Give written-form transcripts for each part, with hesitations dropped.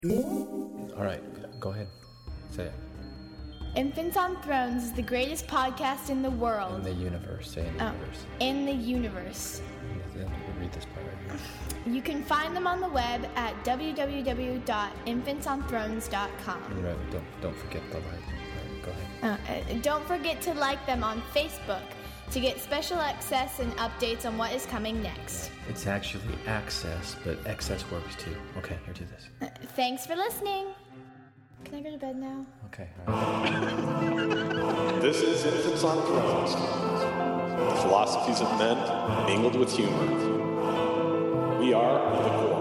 All right, go ahead. Say it. Infants on Thrones is the greatest podcast in the world. In the universe. Say in the universe. In the universe. Read this part right here. You can find them on the web at www.infantsonthrones.com. Right, don't forget the like. Right, go ahead. Don't forget to like them on Facebook to get special access and updates on what is coming next. It's actually access, but excess works too. Okay, here, do this. Thanks for listening. Can I go to bed now? Okay. All right. This is Infants on Thrones, the philosophies of men mingled with humor. We are the core.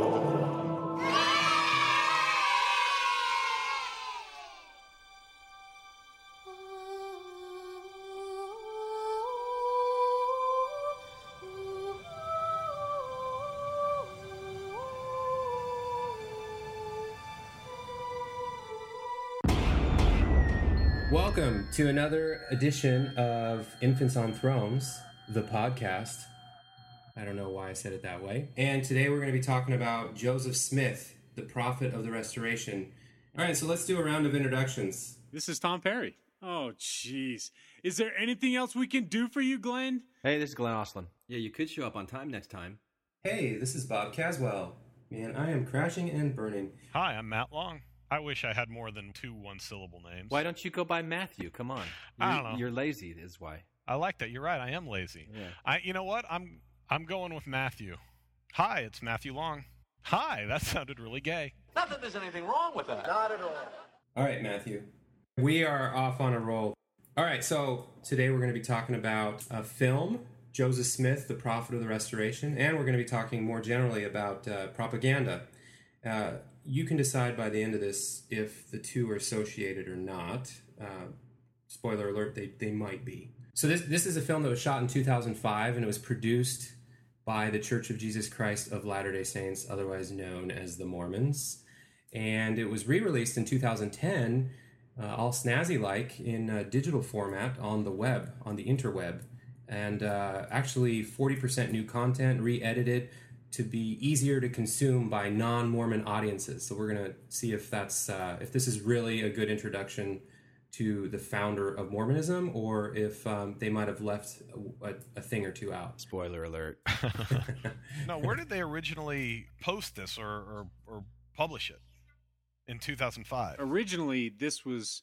Welcome to another edition of Infants on Thrones, the podcast. I don't know why I said it that way. And today we're going to be talking about Joseph Smith, the prophet of the Restoration. All right, so let's do a round of introductions. This is Tom Perry. Oh, jeez. Is there anything else we can do for you, Glenn? Hey, this is Glenn Oslin. Yeah, you could show up on time next time. Hey, this is Bob Caswell. Man, I am crashing and burning. Hi, I'm Matt Long. I wish I had more than two one-syllable names. Why don't you go by Matthew? Come on. I don't know. You're lazy, is why. I like that. You're right. I am lazy. Yeah. You know what? I'm going with Matthew. Hi, it's Matthew Long. Hi, that sounded really gay. Not that there's anything wrong with that. Not at all. All right, Matthew. We are off on a roll. All right, so today we're going to be talking about a film, Joseph Smith, the Prophet of the Restoration, and we're going to be talking more generally about propaganda. You can decide by the end of this if the two are associated or not. Spoiler alert, they might be. So this is a film that was shot in 2005, and it was produced by the Church of Jesus Christ of Latter-day Saints, otherwise known as the Mormons. And it was re-released in 2010, all snazzy-like, in digital format on the web, on the interweb. And actually 40% new content, re-edited, to be easier to consume by non-Mormon audiences. So we're going to see if that's if this is really a good introduction to the founder of Mormonism, or if they might have left a thing or two out. Spoiler alert. No, where did they originally post this or publish it? In 2005. Originally, this was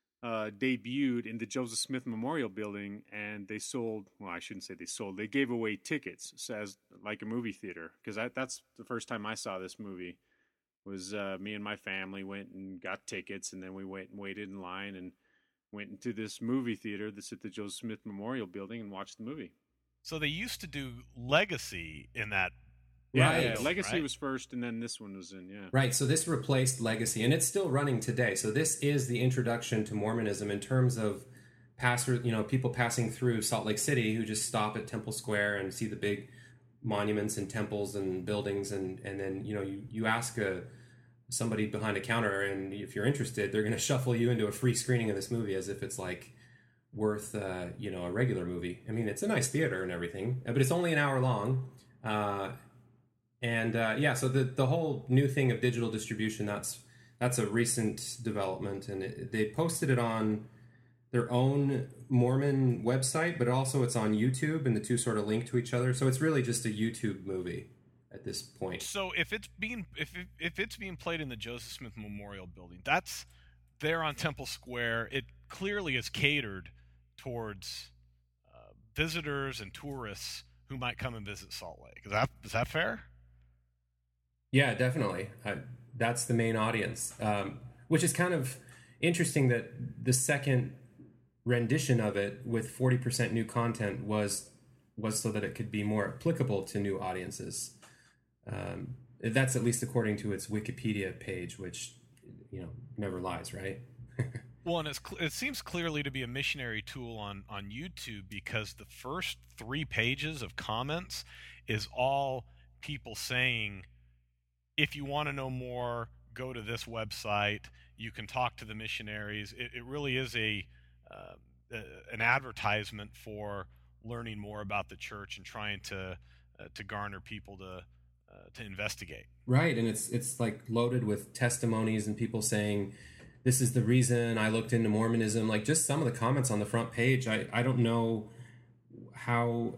debuted in the Joseph Smith Memorial Building, and they sold, well, I shouldn't say they sold, they gave away tickets as like a movie theater, because that's the first time I saw this movie. Was me and my family went and got tickets, and then we went and waited in line and went into this movie theater that's at the Joseph Smith Memorial Building and watched the movie. So they used to do Legacy in that. Right. Legacy right? was first, and then this one was in, yeah. Right, so this replaced Legacy, and it's still running today. So this is the introduction to Mormonism in terms of people passing through Salt Lake City who just stop at Temple Square and see the big monuments and temples and buildings, and then you ask somebody behind a counter, and if you're interested, they're going to shuffle you into a free screening of this movie as if it's like worth a regular movie. I mean, it's a nice theater and everything, but it's only an hour long. So the whole new thing of digital distribution, that's a recent development, and they posted it on their own Mormon website, but also it's on YouTube, and the two sort of link to each other. So it's really just a YouTube movie at this point. So if it's being played in the Joseph Smith Memorial Building, that's there on Temple Square. It clearly is catered towards visitors and tourists who might come and visit Salt Lake. Is that fair? Yeah, definitely. That's the main audience, which is kind of interesting that the second rendition of it with 40% new content was so that it could be more applicable to new audiences. That's at least according to its Wikipedia page, which never lies, right? Well, and it seems clearly to be a missionary tool on YouTube, because the first 3 pages of comments is all people saying, if you want to know more, go to this website. You can talk to the missionaries. It really is an advertisement for learning more about the church and trying to garner people to investigate. Right, and it's like loaded with testimonies and people saying, this is the reason I looked into Mormonism. Like just some of the comments on the front page, I don't know how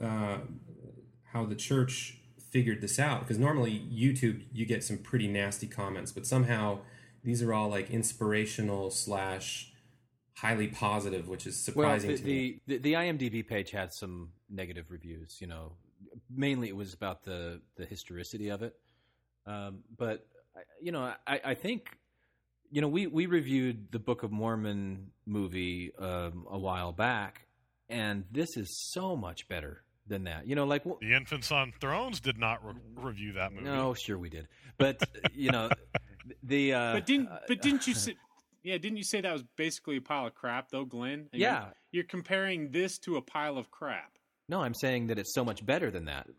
the church figured this out, because normally YouTube you get some pretty nasty comments, but somehow these are all like inspirational / highly positive, which is surprising to me. The IMDb page had some negative reviews. You know, mainly it was about the historicity of it. But you know, I think, you know, we reviewed the Book of Mormon movie a while back, and this is so much better than that. You know, like The Infants on Thrones did not review that movie. No, sure we did, but you know, but didn't you say? Yeah, didn't you say that was basically a pile of crap, though, Glenn? And yeah, you're comparing this to a pile of crap. No, I'm saying that it's so much better than that.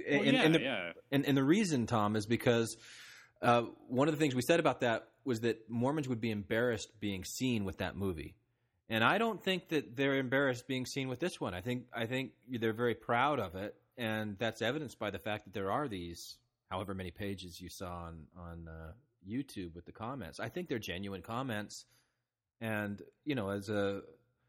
And the reason, Tom, is because one of the things we said about that was that Mormons would be embarrassed being seen with that movie. And I don't think that they're embarrassed being seen with this one. I think they're very proud of it, and that's evidenced by the fact that there are these, however many pages you saw on YouTube with the comments. I think they're genuine comments, and you know, as a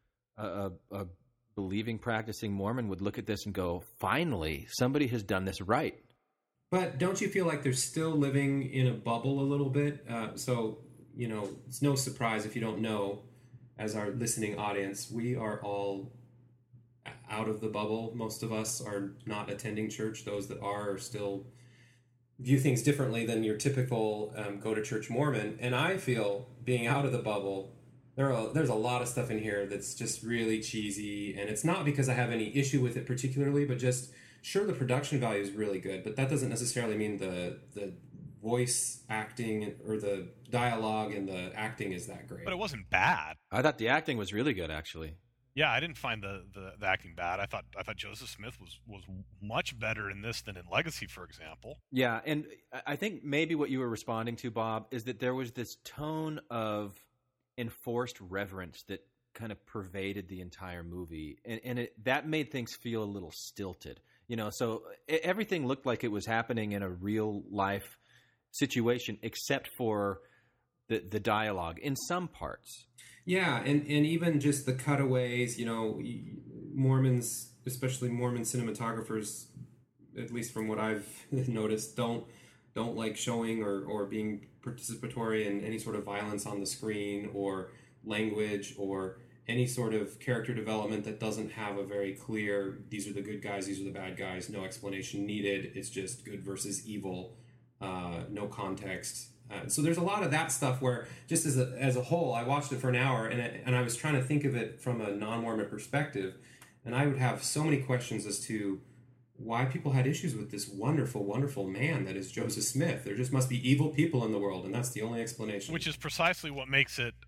believing, practicing Mormon would look at this and go, finally, somebody has done this right. But don't you feel like they're still living in a bubble a little bit? So, you know, it's no surprise if you don't know, as our listening audience, we are all out of the bubble. Most of us are not attending church. Those that are still view things differently than your typical go-to-church Mormon. And I feel, being out of the bubble, there's a lot of stuff in here that's just really cheesy. And it's not because I have any issue with it particularly, but just, sure, the production value is really good, but that doesn't necessarily mean the voice acting or the dialogue and the acting is that great. But it wasn't bad. I thought the acting was really good, actually. Yeah, I didn't find the acting bad. I thought Joseph Smith was much better in this than in Legacy, for example. Yeah, and I think maybe what you were responding to, Bob, is that there was this tone of enforced reverence that kind of pervaded the entire movie, and that made things feel a little stilted. You know, so everything looked like it was happening in a real life situation, except for the dialogue in some parts. Yeah, and even just the cutaways, you know, Mormons, especially Mormon cinematographers, at least from what I've noticed, don't like showing or being participatory in any sort of violence on the screen or language or any sort of character development that doesn't have a very clear, these are the good guys, these are the bad guys, no explanation needed, it's just good versus evil, no context. So there's a lot of that stuff where, just as a whole, I watched it for an hour and I was trying to think of it from a non-Mormon perspective, and I would have so many questions as to why people had issues with this wonderful, wonderful man that is Joseph Smith. There just must be evil people in the world, and that's the only explanation. Which is precisely what makes it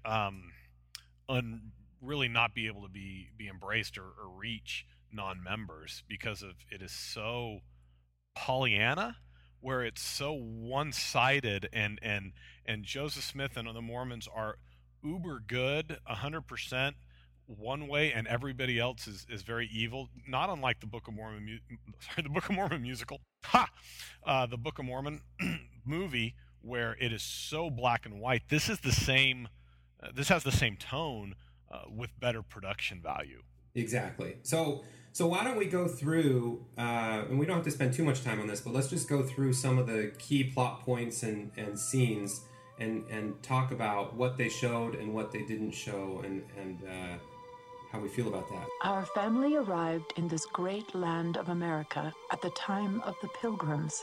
really not be able to be embraced or reach non-members, because of it is so Pollyanna, where it's so one-sided, and Joseph Smith and the Mormons are uber good, 100% one way, and everybody else is very evil. Not unlike the Book of Mormon, the Book of Mormon musical, the Book of Mormon movie, where it is so black and white. This is the same. This has the same tone with better production value. Exactly. So why don't we go through, and we don't have to spend too much time on this, but let's just go through some of the key plot points and scenes and talk about what they showed and what they didn't show and how we feel about that. Our family arrived in this great land of America at the time of the Pilgrims.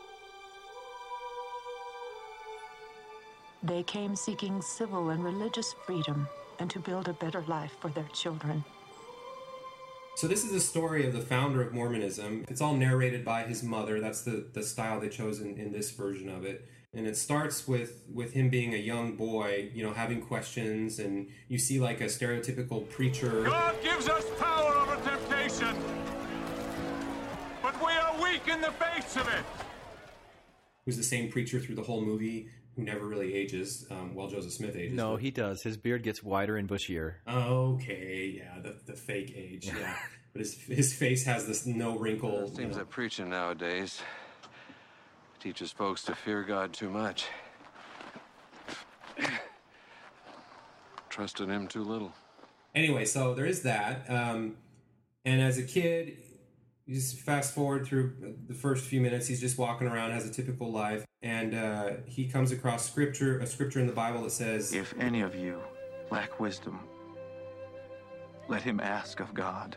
They came seeking civil and religious freedom and to build a better life for their children. So this is the story of the founder of Mormonism. It's all narrated by his mother. That's the style they chose in this version of it. And it starts with him being a young boy, you know, having questions, and you see like a stereotypical preacher. God gives us power over temptation, but we are weak in the face of it. Who's the same preacher through the whole movie, who never really ages, while Joseph Smith ages. No, he does. His beard gets wider and bushier. Okay, yeah, the fake age, yeah. But his face has this no wrinkle. It seems that preaching nowadays Teaches folks to fear God too much. Trusted him too little. Anyway, so there is that. And as a kid, you just fast forward through the first few minutes, he's just walking around, has a typical life, and he comes across a scripture in the Bible that says, "If any of you lack wisdom, let him ask of God."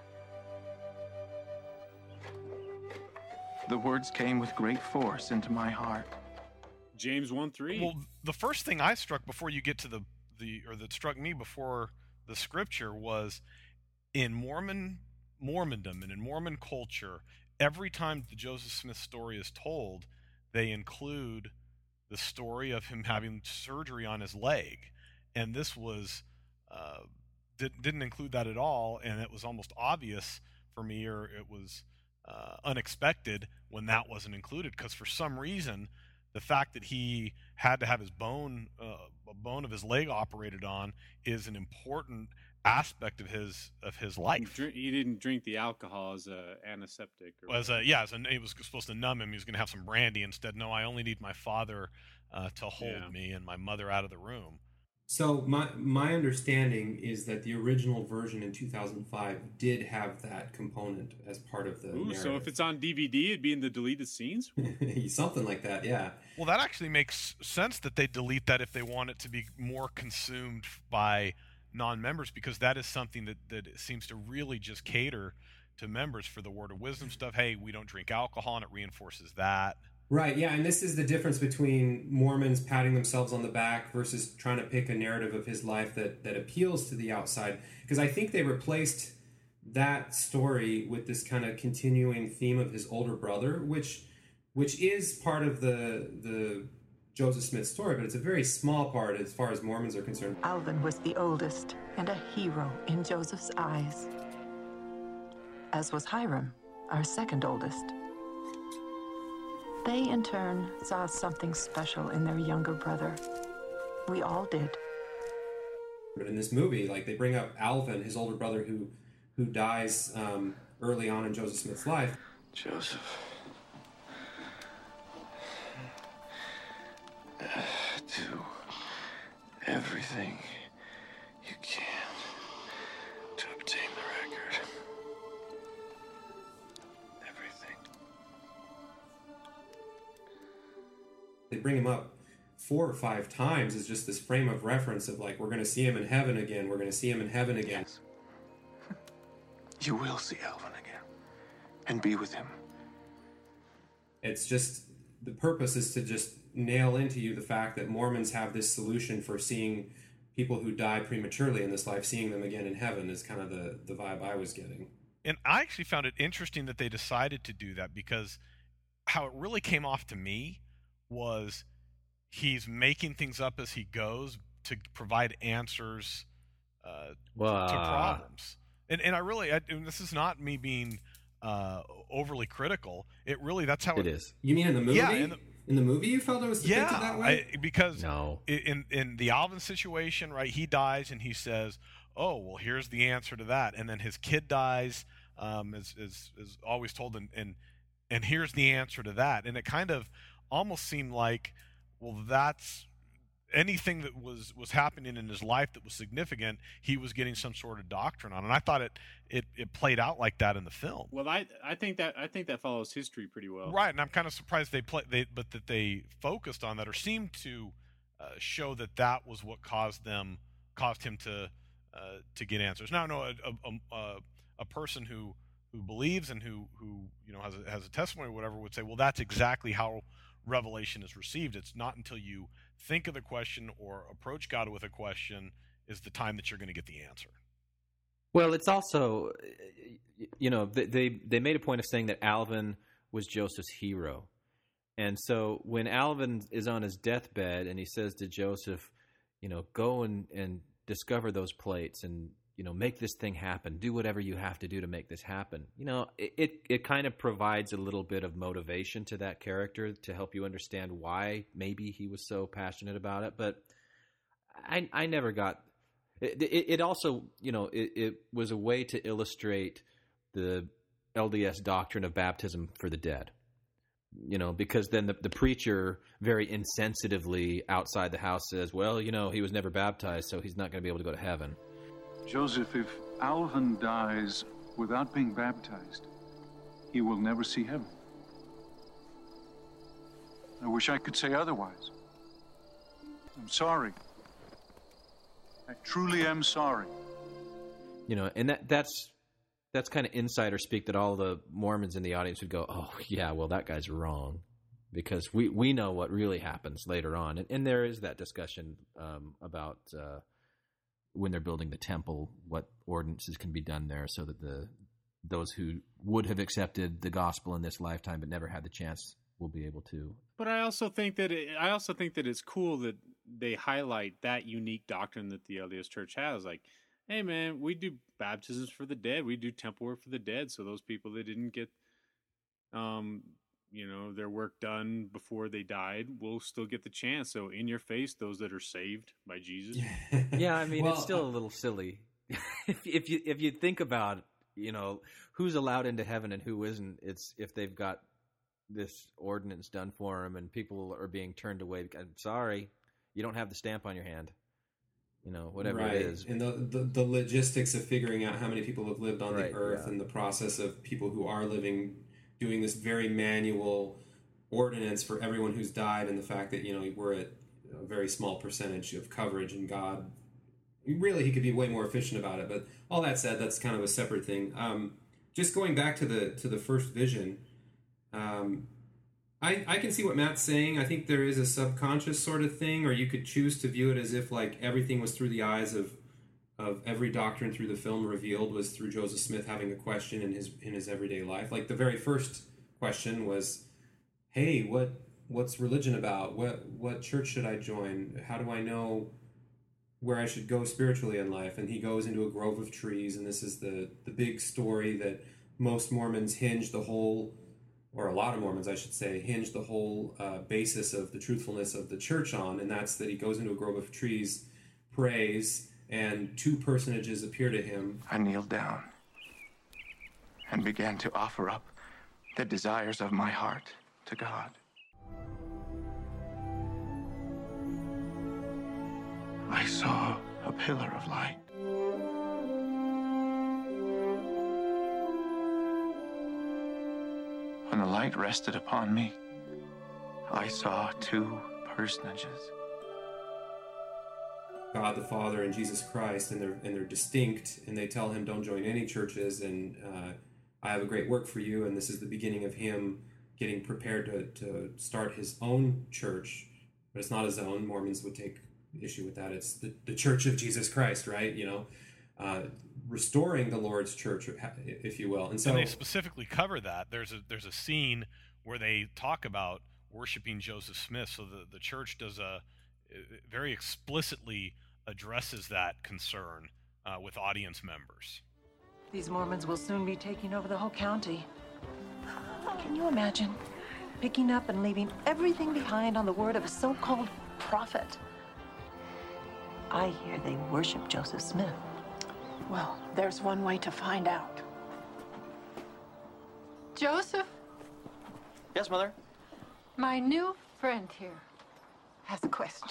The words came with great force into my heart. James 1:3. Well, the first thing I struck before you get to that struck me before the scripture was in Mormondom and in Mormon culture, every time the Joseph Smith story is told, they include the story of him having surgery on his leg, and this was didn't include that at all, and it was almost obvious for me, or it was unexpected when that wasn't included, because for some reason the fact that he had to have his a bone of his leg operated on is an important aspect of his life. He didn't drink the alcohol as a antiseptic. It was supposed to numb him. He was going to have some brandy instead. No, I only need my father to hold me and my mother out of the room. So my understanding is that the original version in 2005 did have that component as part of the narrative. So if it's on DVD, it'd be in the deleted scenes? Something like that, yeah. Well, that actually makes sense that they delete that if they want it to be more consumed by non-members, because that is something that seems to really just cater to members for the Word of Wisdom stuff. Hey, we don't drink alcohol, and it reinforces that. Right, yeah, and this is the difference between Mormons patting themselves on the back versus trying to pick a narrative of his life that appeals to the outside. Because I think they replaced that story with this kind of continuing theme of his older brother, which is part of the Joseph Smith story, but it's a very small part as far as Mormons are concerned. Alvin was the oldest and a hero in Joseph's eyes, as was Hiram, our second oldest. They, in turn, saw something special in their younger brother. We all did. But in this movie, they bring up Alvin, his older brother, who dies early on in Joseph Smith's life. Joseph. Do everything you can to obtain the record. Everything. They bring him up 4 or 5 times as just this frame of reference of we're going to see him in heaven again. We're going to see him in heaven again. Yes. You will see Alvin again and be with him. It's just, the purpose is to just nail into you the fact that Mormons have this solution for seeing people who die prematurely in this life, seeing them again in heaven is kind of the vibe I was getting. And I actually found it interesting that they decided to do that, because how it really came off to me was he's making things up as he goes to provide answers to problems. And I really, and this is not me being overly critical. It really, that's how it is. You mean in the movie? Yeah, in the movie you felt it was depicted that way? Because in the Alvin situation, right, he dies and he says, oh, well, here's the answer to that. And then his kid dies, is always told, and here's the answer to that. And it kind of almost seemed like, well, that's anything that was happening in his life that was significant, he was getting some sort of doctrine on. And I thought it played out like that in the film. Well, I think that follows history pretty well. Right, and I'm kind of surprised that they focused on that, or seemed to show that was what caused him to get answers. Now, no, a person who believes and who has a testimony or whatever would say, well, that's exactly how revelation is received. It's not until you think of the question or approach God with a question is the time that you're going to get the answer. Well, it's also, they made a point of saying that Alvin was Joseph's hero. And so when Alvin is on his deathbed and he says to Joseph, go and discover those plates and, make this thing happen, do whatever you have to do to make this happen. It kind of provides a little bit of motivation to that character to help you understand why maybe he was so passionate about it. But I never got it. Also, it was a way to illustrate the LDS doctrine of baptism for the dead. because then the preacher very insensitively outside the house says, well, he was never baptized, so he's not going to be able to go to heaven. Joseph, if Alvin dies without being baptized, he will never see heaven. I wish I could say otherwise. I'm sorry. I truly am sorry. And that's kind of insider speak that all the Mormons in the audience would go, oh, yeah, well, that guy's wrong. Because we know what really happens later on. And there is that discussion about when they're building the temple, what ordinances can be done there so that those who would have accepted the gospel in this lifetime but never had the chance will be able to. But I also think that it's cool that they highlight that unique doctrine that the LDS Church has. Like, hey, man, we do baptisms for the dead. We do temple work for the dead. So those people that didn't get, their work done before they died will still get the chance. So in your face, those that are saved by Jesus. Yeah, I mean, it's still a little silly. if you think about, who's allowed into heaven and who isn't, it's if they've got this ordinance done for them and people are being turned away. I'm sorry, you don't have the stamp on your hand. Whatever right. it is. And the logistics of figuring out how many people have lived on the earth and the process of people who are living, doing this very manual ordinance for everyone who's died, and the fact that, we're at a very small percentage of coverage, and God, really, he could be way more efficient about it. But all that said, that's kind of a separate thing. Just going back to the first vision, I can see what Matt's saying. I think there is a subconscious sort of thing, or you could choose to view it as if like everything was through the eyes of every doctrine through the film revealed was through Joseph Smith having a question in his everyday life. Like the very first question was, hey, what's religion about? What church should I join? How do I know where I should go spiritually in life? And he goes into a grove of trees, and this is the big story that most Mormons hinge the whole, or a lot of Mormons, I should say, hinge the whole basis of the truthfulness of the church on, and that's that he goes into a grove of trees, prays, and two personages appear to him. I kneeled down and began to offer up the desires of my heart to God. I saw a pillar of light. When the light rested upon me, I saw two personages. God the Father and Jesus Christ, and they're distinct, and they tell him, don't join any churches, and I have a great work for you, and this is the beginning of him getting prepared to start his own church, but it's not his own. Mormons would take issue with that. It's the Church of Jesus Christ, right? Restoring the Lord's church, if you will. And so they specifically cover that. There's a scene where they talk about worshiping Joseph Smith, so the church does very explicitly addresses that concern with audience members. These Mormons will soon be taking over the whole county. Can you imagine picking up and leaving everything behind on the word of a so-called prophet? I hear they worship Joseph Smith. Well, there's one way to find out. Joseph? Yes, Mother? My new friend here has a question.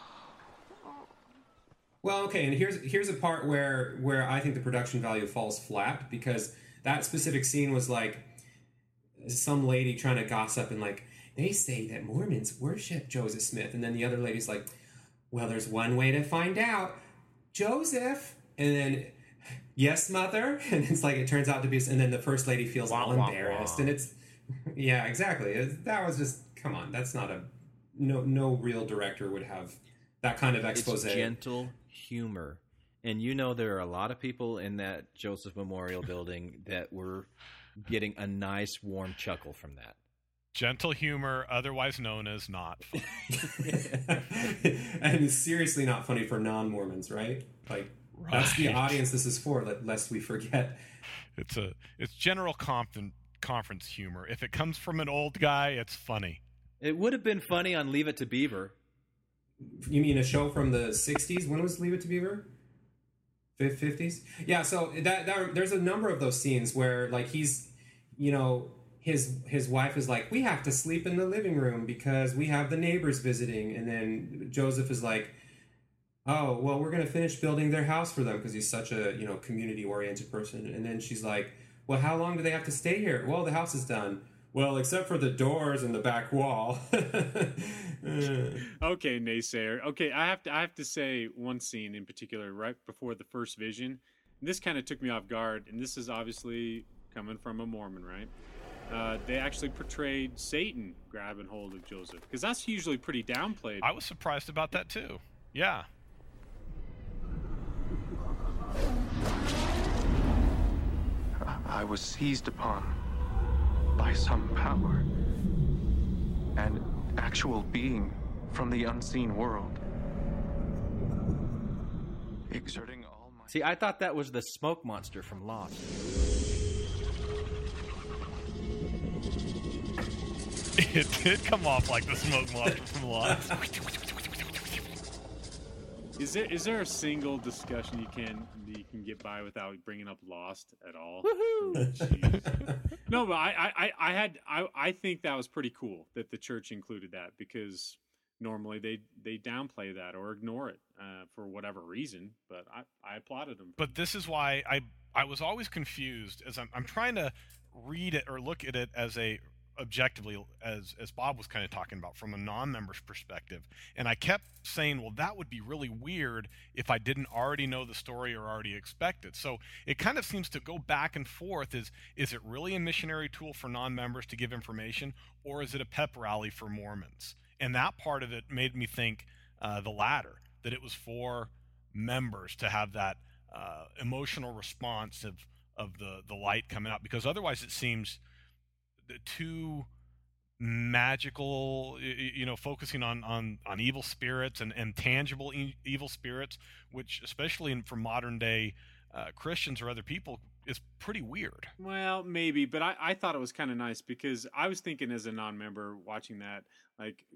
Well, okay, and here's a part where I think the production value falls flat, because that specific scene was like some lady trying to gossip and like, they say that Mormons worship Joseph Smith, and then the other lady's like, well, there's one way to find out, Joseph, and then, yes, Mother, and it's like, it turns out to be, and then the first lady feels all embarrassed, and it's, yeah, exactly, that was just, come on, that's not no real director would have that kind of expose. It's gentle humor, and there are a lot of people in that Joseph Memorial Building that were getting a nice warm chuckle from that. Gentle humor, otherwise known as not funny. And it's seriously not funny for non-Mormons, right? Like, right. That's the audience this is for, lest we forget. It's general conference humor. If it comes from an old guy, it's funny. It would have been funny on Leave It to Beaver. You mean a show from the 60s? When was Leave It to Beaver? 50s? Yeah, so that there's a number of those scenes where, like, he's, his wife is like, we have to sleep in the living room because we have the neighbors visiting. And then Joseph is like, oh, well, we're going to finish building their house for them because he's such a, community-oriented person. And then she's like, well, how long do they have to stay here? Well, the house is done. Well, except for the doors and the back wall. Okay, naysayer. Okay, I have to say one scene in particular right before the first vision. This kind of took me off guard, and this is obviously coming from a Mormon, right? They actually portrayed Satan grabbing hold of Joseph, because that's usually pretty downplayed. I was surprised about that too. Yeah. I was seized upon by some power, an actual being from the unseen world, exerting all my... See, I thought that was the smoke monster from Lost. It did come off like the smoke monster from Lost. Is there a single discussion you can get by without bringing up Lost at all? Woohoo! No, but I think that was pretty cool that the church included that, because normally they downplay that or ignore it for whatever reason. But I applauded them. But this is why I was always confused as I'm trying to read it or look at it as a objectively, as Bob was kind of talking about, from a non-member's perspective. And I kept saying, well, that would be really weird if I didn't already know the story or already expect it. So it kind of seems to go back and forth. Is it really a missionary tool for non-members to give information, or is it a pep rally for Mormons? And that part of it made me think the latter, that it was for members to have that emotional response of the light coming out, because otherwise it seems too magical, focusing on evil spirits and tangible evil spirits, which especially for modern day Christians or other people is pretty weird. Well, maybe, but I thought it was kind of nice, because I was thinking as a non-member watching that, like,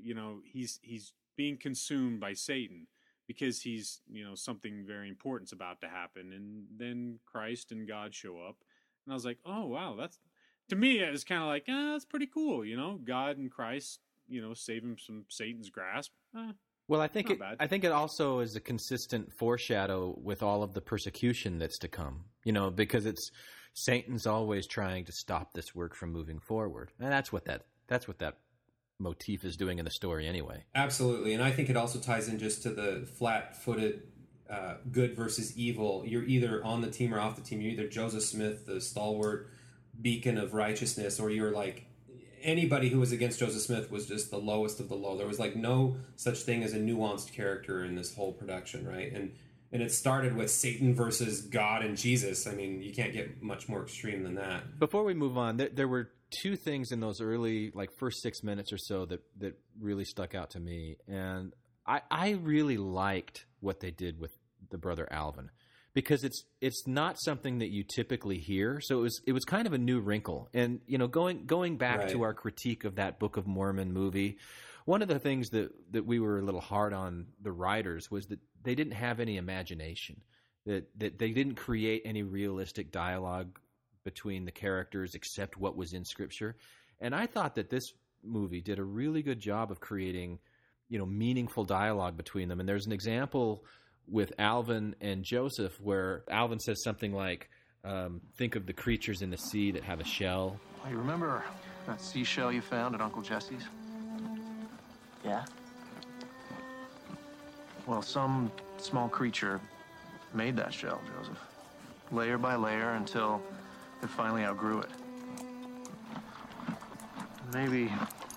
he's being consumed by Satan because he's, something very important's about to happen, and then Christ and God show up, and I was like, oh wow, that's, to me, it was kind of like, that's pretty cool, God and Christ, save him from Satan's grasp. Well, I think it also is a consistent foreshadow with all of the persecution that's to come, because Satan's always trying to stop this work from moving forward, and that's what that motif is doing in the story anyway. Absolutely, and I think it also ties in just to the flat-footed good versus evil. You're either on the team or off the team. You're either Joseph Smith, the stalwart beacon of righteousness, or you're like anybody who was against Joseph Smith was just the lowest of the low. There was like no such thing as a nuanced character in this whole production, right? And it started with Satan versus God and Jesus. I mean, you can't get much more extreme than that. Before we move on, there were two things in those early, first 6 minutes or so that really stuck out to me, and I really liked what they did with the brother Alvin, because it's not something that you typically hear. So it was kind of a new wrinkle. And, going back to our critique of that Book of Mormon movie, one of the things that we were a little hard on the writers was that they didn't have any imagination, that they didn't create any realistic dialogue between the characters except what was in Scripture. And I thought that this movie did a really good job of creating, meaningful dialogue between them. And there's an example with Alvin and Joseph where Alvin says something like, think of the creatures in the sea that have a shell. Oh, you remember that seashell you found at Uncle Jesse's? Yeah? Well, some small creature made that shell, Joseph. Layer by layer until it finally outgrew it. Maybe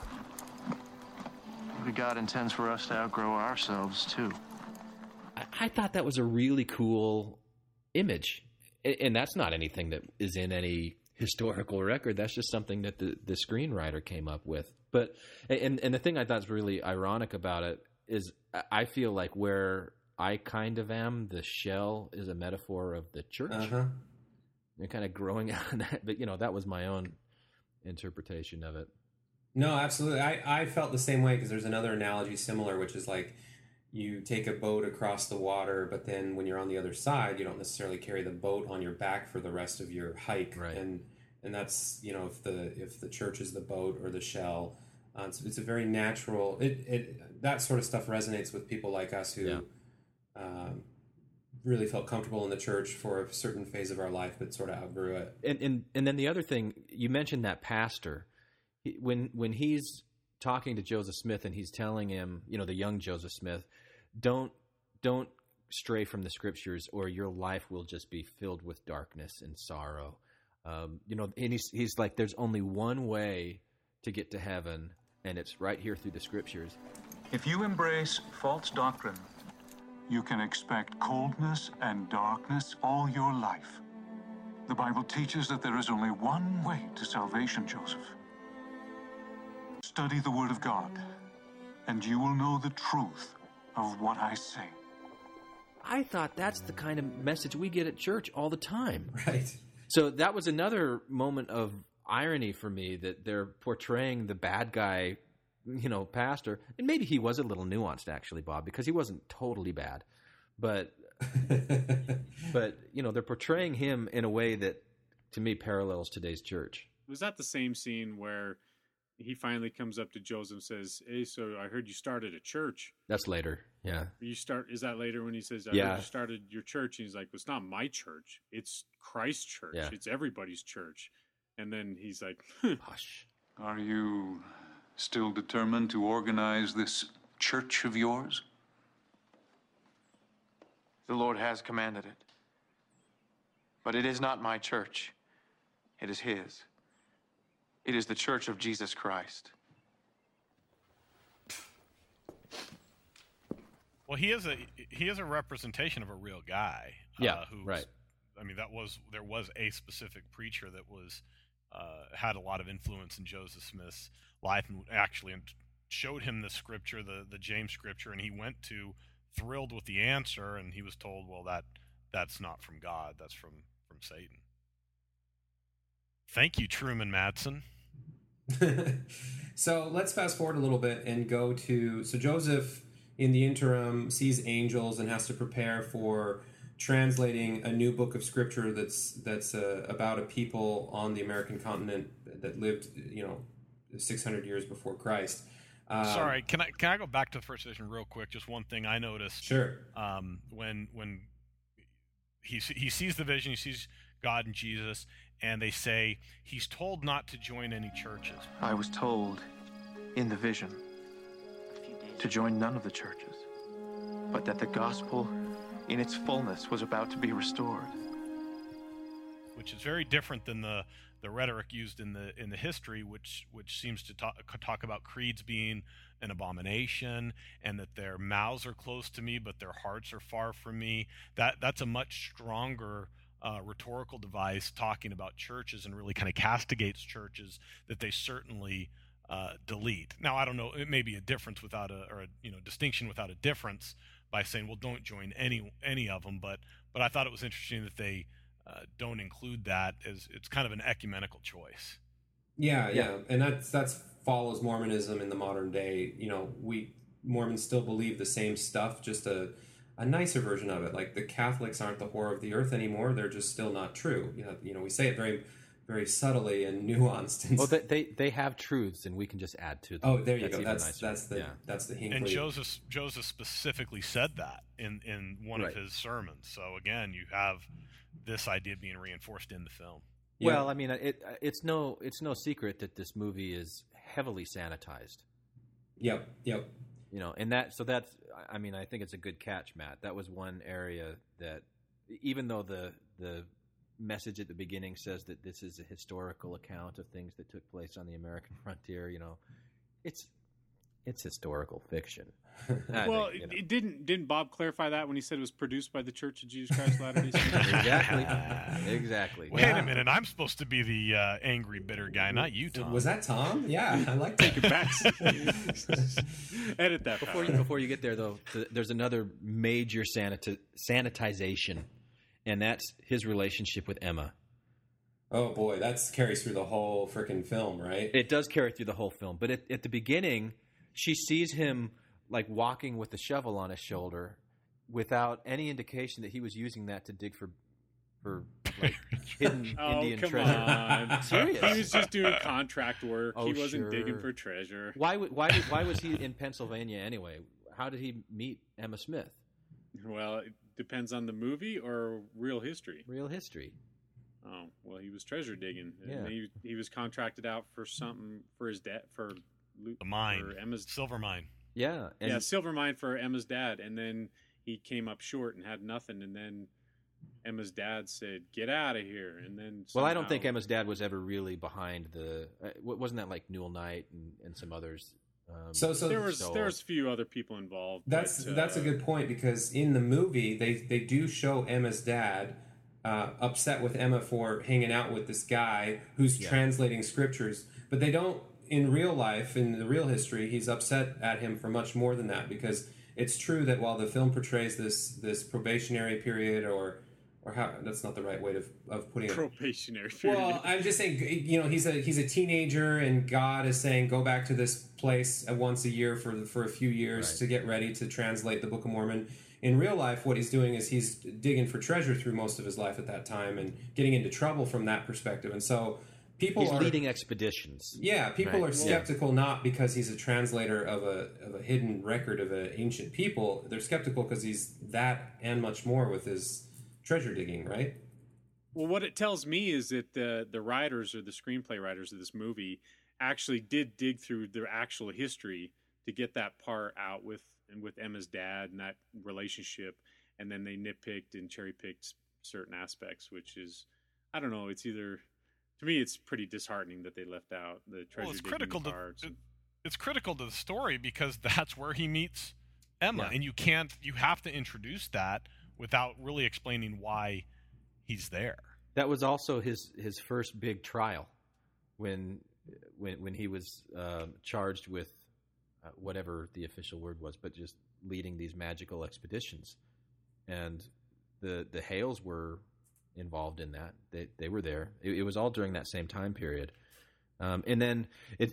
God intends for us to outgrow ourselves, too. I thought that was a really cool image. And that's not anything that is in any historical record. That's just something that the screenwriter came up with. But and the thing I thought is really ironic about it is I feel like where I kind of am, the shell is a metaphor of the church. Uh-huh. They're kind of growing out of that. But, that was my own interpretation of it. No, absolutely. I felt the same way, because there's another analogy similar, which is like you take a boat across the water, but then when you're on the other side, you don't necessarily carry the boat on your back for the rest of your hike. Right. and that's, you know, if the church is the boat or the shell. It's a very natural. That sort of stuff resonates with people like us who really felt comfortable in the church for a certain phase of our life, but sort of outgrew it. And then the other thing, you mentioned that pastor. When he's talking to Joseph Smith and he's telling him, you know, the young Joseph Smith, don't stray from the scriptures or your life will just be filled with darkness and sorrow. You know, and he's like, there's only one way to get to heaven, and it's right here through the scriptures. If you embrace false doctrine, you can expect coldness and darkness all your life. The Bible teaches that there is only one way to salvation, Joseph. Study the Word of God, and you will know the truth of what I say. I thought that's the kind of message we get at church all the time. Right. So that was another moment of irony for me, that they're portraying the bad guy, you know, pastor, and maybe he was a little nuanced actually, Bob, because he wasn't totally bad, but you know, they're portraying him in a way that to me parallels today's church. Was that the same scene where he finally comes up to Joseph and says, "Hey, so I heard you started a church." That's later. Yeah. Is that later when he says, "I heard you started your church"? And he's like, "Well, it's not my church. It's Christ's church. Yeah. It's everybody's church." And then he's like, "Hush." Are you still determined to organize this church of yours? The Lord has commanded it. But it is not my church. It is His. It is the Church of Jesus Christ. Well, he is a representation of a real guy. Right. I mean, there was a specific preacher that was had a lot of influence in Joseph Smith's life, and actually showed him the scripture, the James scripture, and he went to thrilled with the answer, and he was told, well, that's not from God, that's from Satan. Thank you, Truman Madsen. So let's fast forward a little bit and go to, so Joseph in the interim sees angels and has to prepare for translating a new book of scripture that's about a people on the American continent that lived, 600 years before Christ. Sorry, can I go back to the first edition real quick? Just one thing I noticed. Sure. When he sees the vision, he sees God and Jesus, and they say he's told not to join any churches. I was told in the vision to join none of the churches, but that the gospel in its fullness was about to be restored. Which is very different than the rhetoric used in the history, which seems to talk about creeds being an abomination, and that their mouths are close to me, but their hearts are far from me. That's a much stronger rhetorical device talking about churches, and really kind of castigates churches that they certainly delete. Now, I don't know, it may be a difference without a distinction without a difference by saying, well, don't join any of them, but I thought it was interesting that they don't include that, as it's kind of an ecumenical choice. Yeah, and that's follows Mormonism in the modern day. We Mormons still believe the same stuff, just a nicer version of it. Like, the Catholics aren't the whore of the earth anymore; they're just still not true. We say it very, very subtly and nuanced. And well, they have truths, and we can just add to them. Oh, there you go. That's the Hinckley. And Joseph specifically said that in one of his sermons. So again, you have this idea being reinforced in the film. Yeah. Well, I mean, it's no secret that this movie is heavily sanitized. Yep. And that's I mean, I think it's a good catch, Matt. That was one area that, even though the message at the beginning says that this is a historical account of things that took place on the American frontier, it's historical fiction. Didn't Bob clarify that when he said it was produced by the Church of Jesus Christ of Latter-day Saints? Exactly. Wait a minute, I'm supposed to be the angry, bitter guy, not you, Tom. Was that Tom? Yeah, I like that. Take it back. Edit that. Before you get there, though, there's another major sanitization, and that's his relationship with Emma. Oh boy, that carries through the whole freaking film, right? It does carry through the whole film, but at the beginning, she sees him like walking with the shovel on his shoulder, without any indication that he was using that to dig for for like hidden Indian come treasure. On. Serious. He was just doing contract work. Oh, he wasn't sure. digging for treasure. Why was he in Pennsylvania anyway? How did he meet Emma Smith? Well, it depends on the movie or real history. Real history. Oh, well, he was treasure digging. Yeah. And he was contracted out for something for his dad, for the mine, for Emma's silver mine. Yeah, silver mine for Emma's dad, and then he came up short and had nothing, and then Emma's dad said, "Get out of here," and then well, I don't think Emma's dad was ever really behind the. Wasn't that like Newell Knight and some others? So there was a few other people involved. That's a good point, because in the movie they do show Emma's dad upset with Emma for hanging out with this guy who's translating scriptures, but they don't. In real life, in the real history, he's upset at him for much more than that, because it's true that while the film portrays this probationary period, or how, that's not the right way of putting it. Probationary period. Well, I'm just saying, he's a teenager, and God is saying, go back to this place once a year for a few years to get ready to translate the Book of Mormon. In real life, what he's doing is he's digging for treasure through most of his life at that time and getting into trouble from that perspective. And so he's leading expeditions. Yeah, people are skeptical not because he's a translator of a hidden record of an ancient people. They're skeptical because he's that and much more with his treasure digging, right? Well, what it tells me is that the writers or the screenplay writers of this movie actually did dig through their actual history to get that part out with Emma's dad and that relationship, and then they nitpicked and cherry-picked certain aspects, which is, I don't know, it's either... To me, it's pretty disheartening that they left out the treasure digging parts. It's critical to the story because that's where he meets Emma, and you have to introduce that without really explaining why he's there. That was also his first big trial when he was charged with whatever the official word was, but just leading these magical expeditions, and the Hales were involved in that. They were there. It was all during that same time period. And then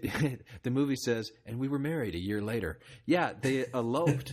the movie says, and we were married a year later. Yeah, they eloped.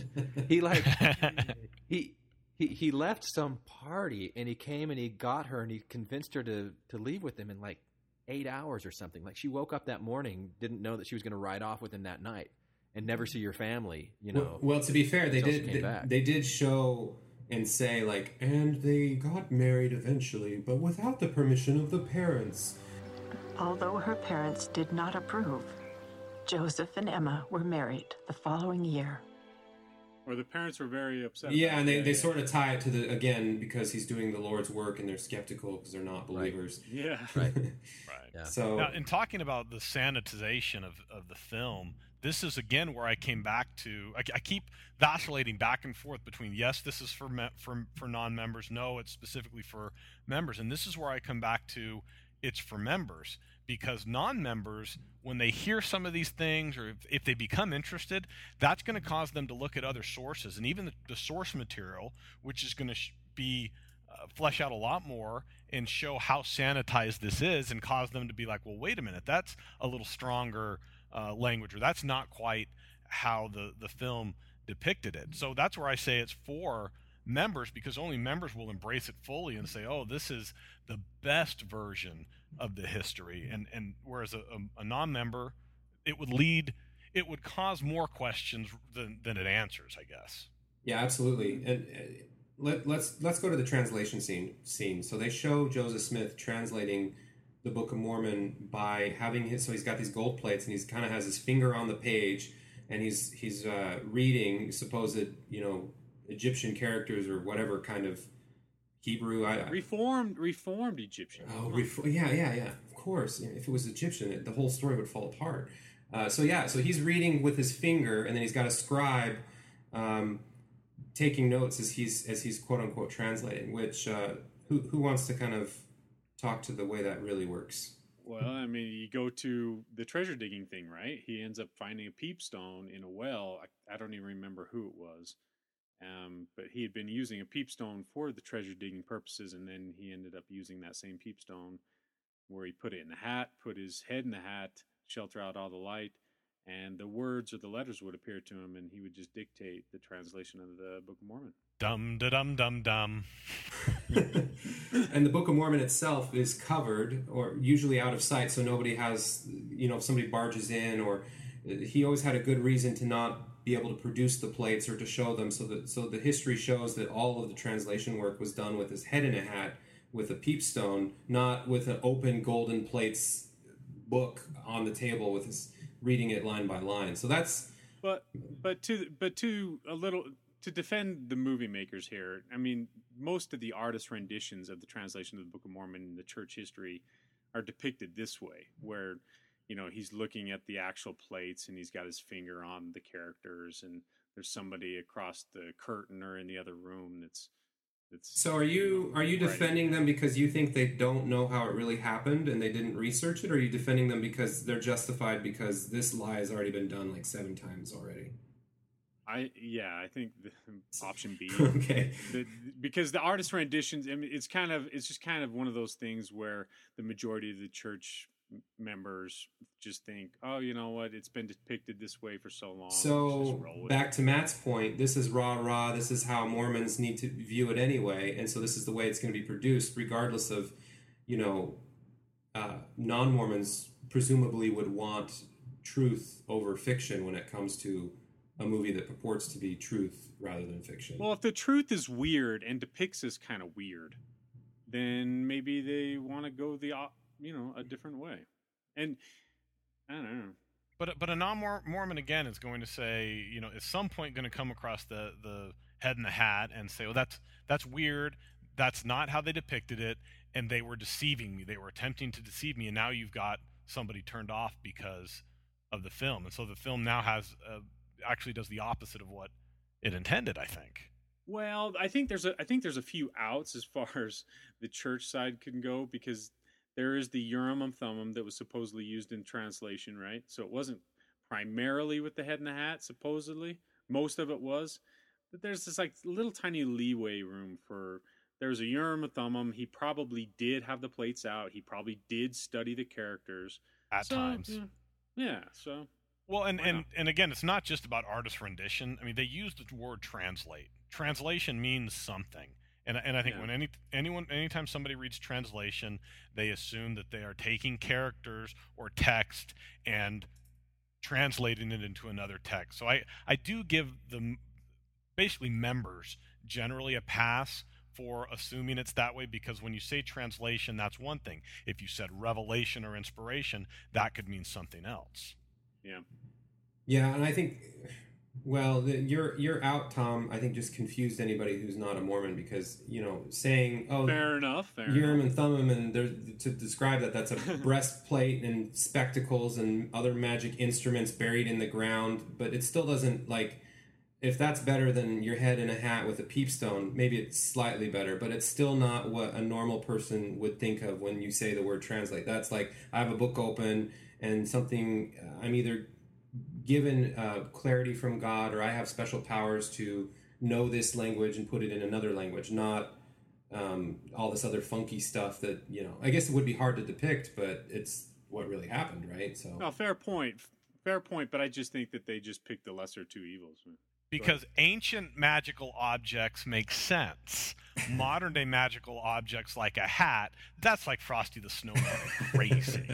He left some party, and he came and he got her, and he convinced her to leave with him in like 8 hours or something. Like, she woke up that morning, didn't know that she was going to ride off with him that night and never see your family. Well, to be fair, they did show and say, like, and they got married eventually, but without the permission of the parents. Although her parents did not approve, Joseph and Emma were married the following year. Or the parents were very upset. Yeah, and they sort of tie it to again, because he's doing the Lord's work, and they're skeptical because they're not believers. Right. Yeah. Right. Yeah. So now, in talking about the sanitization of the film, this is again where I came back to. I keep vacillating back and forth between yes, this is for non-members. No, it's specifically for members, and this is where I come back to. It's for members, because non-members, when they hear some of these things, or if they become interested, that's going to cause them to look at other sources, and even the source material, which is going to be flesh out a lot more and show how sanitized this is, and cause them to be like, well, wait a minute, that's a little stronger language, or that's not quite how the film depicted it. So that's where I say it's for members, because only members will embrace it fully and say, oh, this is the best version of the history, and whereas a non-member, it would cause more questions than it answers, I guess. Yeah, absolutely. And let's go to the translation scene. So they show Joseph Smith translating the Book of Mormon by having he's got these gold plates, and he's kind of has his finger on the page, and he's reading supposed Egyptian characters or whatever kind of Hebrew. Reformed Egyptian. Oh, yeah. Of course, if it was Egyptian, the whole story would fall apart. So he's reading with his finger, and then he's got a scribe taking notes as he's quote unquote translating. Which who wants to kind of talk to the way that really works? Well, I mean, you go to the treasure digging thing, right? He ends up finding a peepstone in a well. I don't even remember who it was. But he had been using a peepstone for the treasure digging purposes, and then he ended up using that same peepstone where he put it in the hat, put his head in the hat, shelter out all the light, and the words or the letters would appear to him, and he would just dictate the translation of the Book of Mormon. Dum da dum dum dum. And the Book of Mormon itself is covered, or usually out of sight, so nobody has, if somebody barges in, or he always had a good reason to not be able to produce the plates or to show them. So the history shows that all of the translation work was done with his head in a hat, with a peepstone, not with an open golden plates book on the table with his reading it line by line. So that's to defend the movie makers here, I mean, most of the artist renditions of the translation of the Book of Mormon in the church history are depicted this way, where, he's looking at the actual plates and he's got his finger on the characters, and there's somebody across the curtain or in the other room that's So are you defending them because you think they don't know how it really happened and they didn't research it, or are you defending them because they're justified because this lie has already been done like 7 times already? I think the option B. Okay. Because the artist renditions, I mean, it's just kind of one of those things where the majority of the church members just think, oh, you know what, it's been depicted this way for so long. So back to Matt's point, this is rah. This is how Mormons need to view it anyway, and so this is the way it's going to be produced, regardless of, non-Mormons presumably would want truth over fiction when it comes to a movie that purports to be truth rather than fiction. Well, if the truth is weird and depicts as kind of weird, then maybe they want to go a different way. And I don't know. But a non-Mormon, again, is going to say, at some point going to come across the head in the hat and say, well, that's weird. That's not how they depicted it. And they were deceiving me. They were attempting to deceive me. And now you've got somebody turned off because of the film. And so the film now actually does the opposite of what it intended, I think. Well, I think there's a few outs as far as the church side can go, because there is the Urim and Thummim that was supposedly used in translation, right? So it wasn't primarily with the head in the hat, supposedly. Most of it was. But there's this like little tiny leeway room for, there's a Urim and Thummim. He probably did have the plates out. He probably did study the characters. At times. Yeah, so... Well, and again, it's not just about artist rendition. I mean, they use the word translate. Translation means something. And I think when anytime somebody reads translation, they assume that they are taking characters or text and translating it into another text. So I do give them, basically members, generally a pass for assuming it's that way, because when you say translation, that's one thing. If you said revelation or inspiration, that could mean something else. Yeah, and I think, your out, Tom, I think just confused anybody who's not a Mormon, because, saying, fair enough, Urim and Thummim, and to describe that's a breastplate and spectacles and other magic instruments buried in the ground, but it still doesn't, if that's better than your head in a hat with a peepstone, maybe it's slightly better, but it's still not what a normal person would think of when you say the word translate. That's like, I have a book open and something, I'm either given clarity from God, or I have special powers to know this language and put it in another language, not all this other funky stuff that, I guess it would be hard to depict, but it's what really happened, right? So, no, fair point, but I just think that they just picked the lesser two evils. Because ancient magical objects make sense. Modern day magical objects like a hat, that's like Frosty the Snowman. Crazy.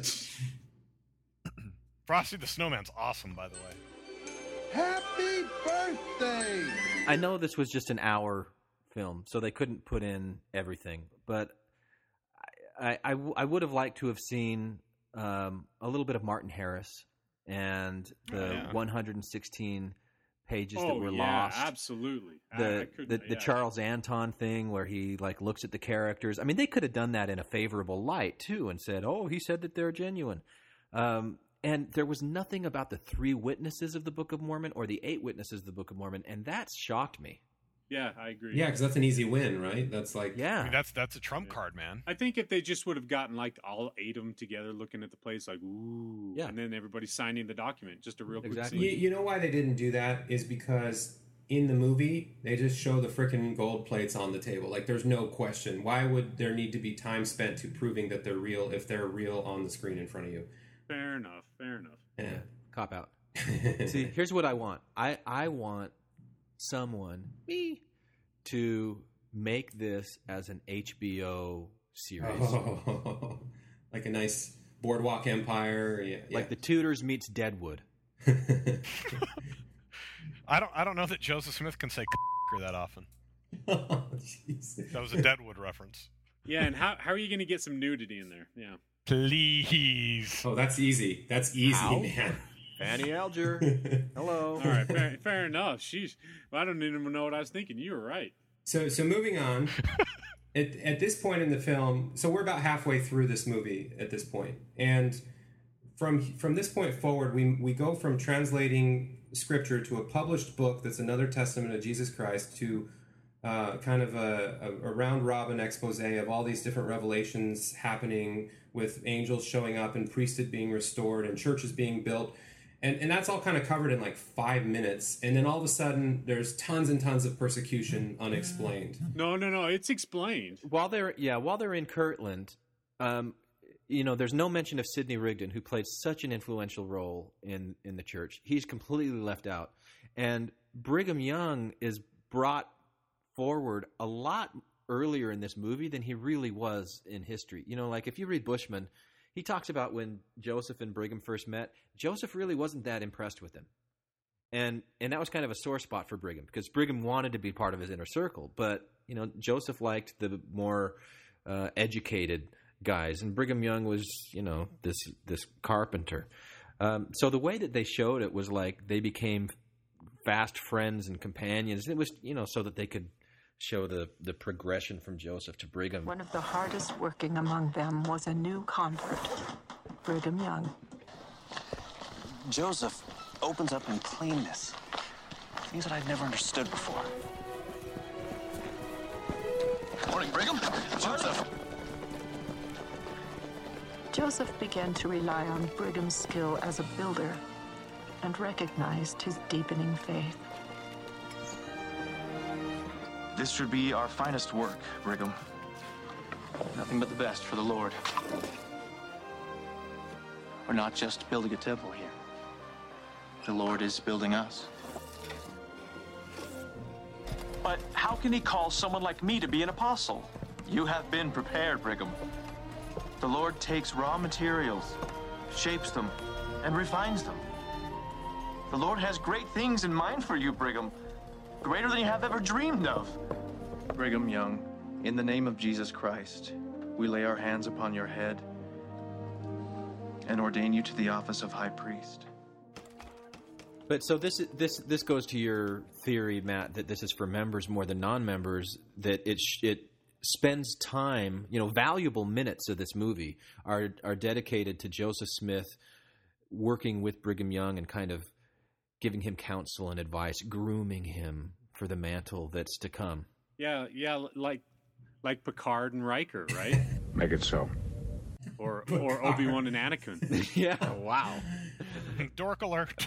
Frosty the Snowman's awesome, by the way. Happy birthday! I know this was just an hour film, so they couldn't put in everything, but I would have liked to have seen a little bit of Martin Harris and the 116 pages that were lost. Absolutely. The Charles Anton thing where he looks at the characters. I mean, they could have done that in a favorable light too and said, "Oh, he said that they're genuine." And there was nothing about the 3 witnesses of the Book of Mormon or the 8 witnesses of the Book of Mormon, and that shocked me. Yeah, I agree. Yeah, because that's an easy win, right? That's I mean, that's a trump card, man. I think if they just would have gotten all 8 of them together, looking at the place, ooh, and then everybody signing the document, just a real quick scene. You know why they didn't do that is because in the movie they just show the frickin' gold plates on the table. There's no question. Why would there need to be time spent to proving that they're real if they're real on the screen in front of you? Fair enough. Yeah. Cop out. See, here's what I want. I want someone, me, to make this as an HBO series. Oh, like a nice Boardwalk Empire. Yeah, like The Tudors meets Deadwood. I don't know that Joseph Smith can say that often. Oh, geez. That was a Deadwood reference. Yeah, and how are you going to get some nudity in there? Yeah. Please. Oh, that's easy. That's easy, How? man. Fanny Alger. Hello. All right, fair enough. Sheesh. Well, I don't even know what I was thinking. You were right. So moving on. At this point in the film, so we're about halfway through this movie at this point, and from this point forward, we go from translating Scripture to a published book that's another testament of Jesus Christ to kind of a round robin expose of all these different revelations happening with angels showing up and priesthood being restored and churches being built. And that's all kind of covered in like 5 minutes. And then all of a sudden, there's tons and tons of persecution unexplained. No. It's explained. While they're in Kirtland, there's no mention of Sidney Rigdon, who played such an influential role in the church. He's completely left out. And Brigham Young is brought forward a lot earlier in this movie than he really was in history. Like if you read Bushman, he talks about when Joseph and Brigham first met. Joseph really wasn't that impressed with him. And that was kind of a sore spot for Brigham, because Brigham wanted to be part of his inner circle. But, Joseph liked the more educated guys. And Brigham Young was, this carpenter. So the way that they showed it was like they became fast friends and companions. It was, so that they could show the progression from Joseph to Brigham. One of the hardest working among them was a new convert, Brigham Young. Joseph opens up in plainness, things that I'd never understood before. Morning, Brigham. Joseph. Joseph began to rely on Brigham's skill as a builder and recognized his deepening faith. This should be our finest work, Brigham. Nothing but the best for the Lord. We're not just building a temple here. The Lord is building us. But how can he call someone like me to be an apostle? You have been prepared, Brigham. The Lord takes raw materials, shapes them, and refines them. The Lord has great things in mind for you, Brigham. Greater than you have ever dreamed of. Brigham Young, in the name of Jesus Christ, we lay our hands upon your head and ordain you to the office of high priest. But so this goes to your theory, Matt, that this is for members more than non-members, that it spends time, valuable minutes of this movie are dedicated to Joseph Smith working with Brigham Young and kind of giving him counsel and advice, grooming him for the mantle that's to come. Yeah, like Picard and Riker, right? Make it so. Or Obi-Wan and Anakin. Yeah, wow. Dork alert.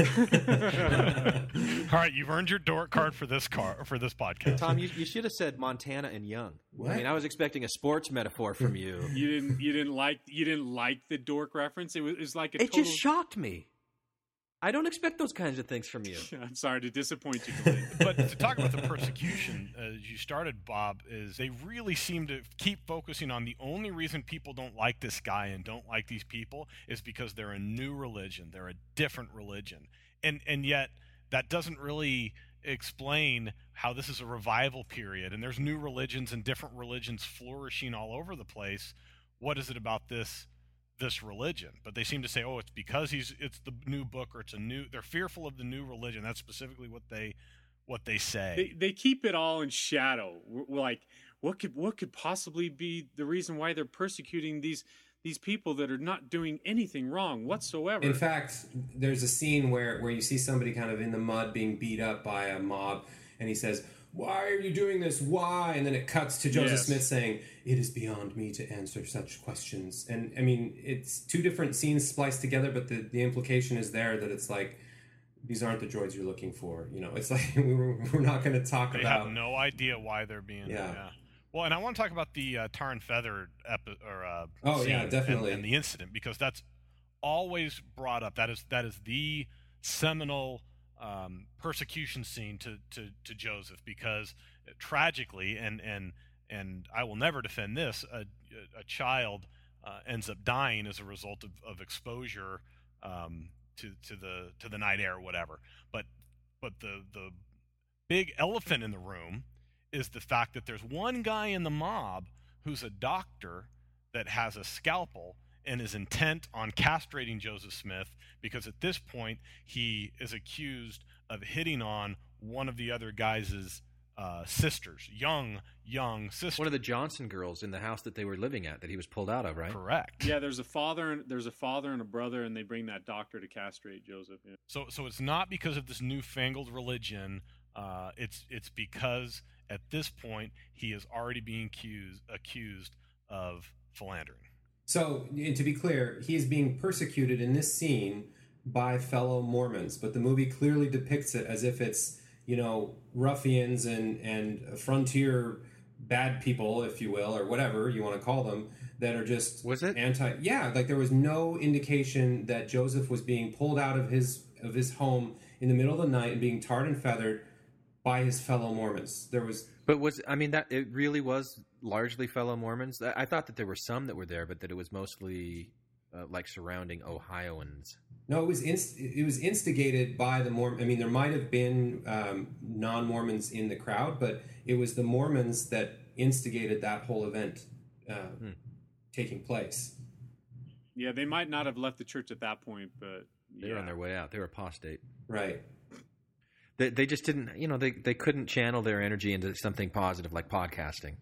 All right, you've earned your dork card for this podcast. Tom, you should have said Montana and Young. What? I mean, I was expecting a sports metaphor from you. You didn't like the dork reference? It was like It just shocked me. I don't expect those kinds of things from you. I'm sorry to disappoint you. But to talk about the persecution, as you started, Bob, is they really seem to keep focusing on the only reason people don't like this guy and don't like these people is because they're a new religion. They're a different religion. And yet that doesn't really explain how this is a revival period and there's new religions and different religions flourishing all over the place. What is it about this religion? But they seem to say, it's because it's the new book, or they're fearful of the new religion. That's specifically what they say. They keep it all in shadow. Like, what could possibly be the reason why they're persecuting these people that are not doing anything wrong whatsoever? In fact, there's a scene where you see somebody kind of in the mud being beat up by a mob, and he says, "Why are you doing this? Why?" And then it cuts to Joseph Smith saying, "It is beyond me to answer such questions." And I mean, it's two different scenes spliced together, but the implication is there that it's like, these aren't the droids you're looking for. It's like we're not going to talk they about. They have no idea why they're being. Yeah. Well, and I want to talk about the tar and feather scene definitely, and the incident, because that's always brought up. That is the seminal persecution scene to Joseph, because tragically, and I will never defend this, a child ends up dying as a result of exposure to the night air or whatever. But the big elephant in the room is the fact that there's one guy in the mob who's a doctor that has a scalpel and is intent on castrating Joseph Smith, because at this point he is accused of hitting on one of the other guys' sisters, young sisters. One of the Johnson girls in the house that they were living at that he was pulled out of, right? Correct. Yeah, there's a father and a brother, and they bring that doctor to castrate Joseph. Yeah. So it's not because of this newfangled religion. It's because at this point he is already being accused of philandering. So, and to be clear, he is being persecuted in this scene by fellow Mormons, but the movie clearly depicts it as if it's, ruffians and frontier bad people, if you will, or whatever you want to call them, that are just there was no indication that Joseph was being pulled out of his home in the middle of the night and being tarred and feathered by his fellow Mormons. That it really was largely fellow Mormons. I thought that there were some that were there, but that it was mostly surrounding Ohioans. No, it was instigated by the Mormon. I mean, there might have been non-Mormons in the crowd, but it was the Mormons that instigated that whole event taking place. Yeah, they might not have left the church at that point, but they were on their way out. They were apostate, right? They just didn't, they couldn't channel their energy into something positive like podcasting.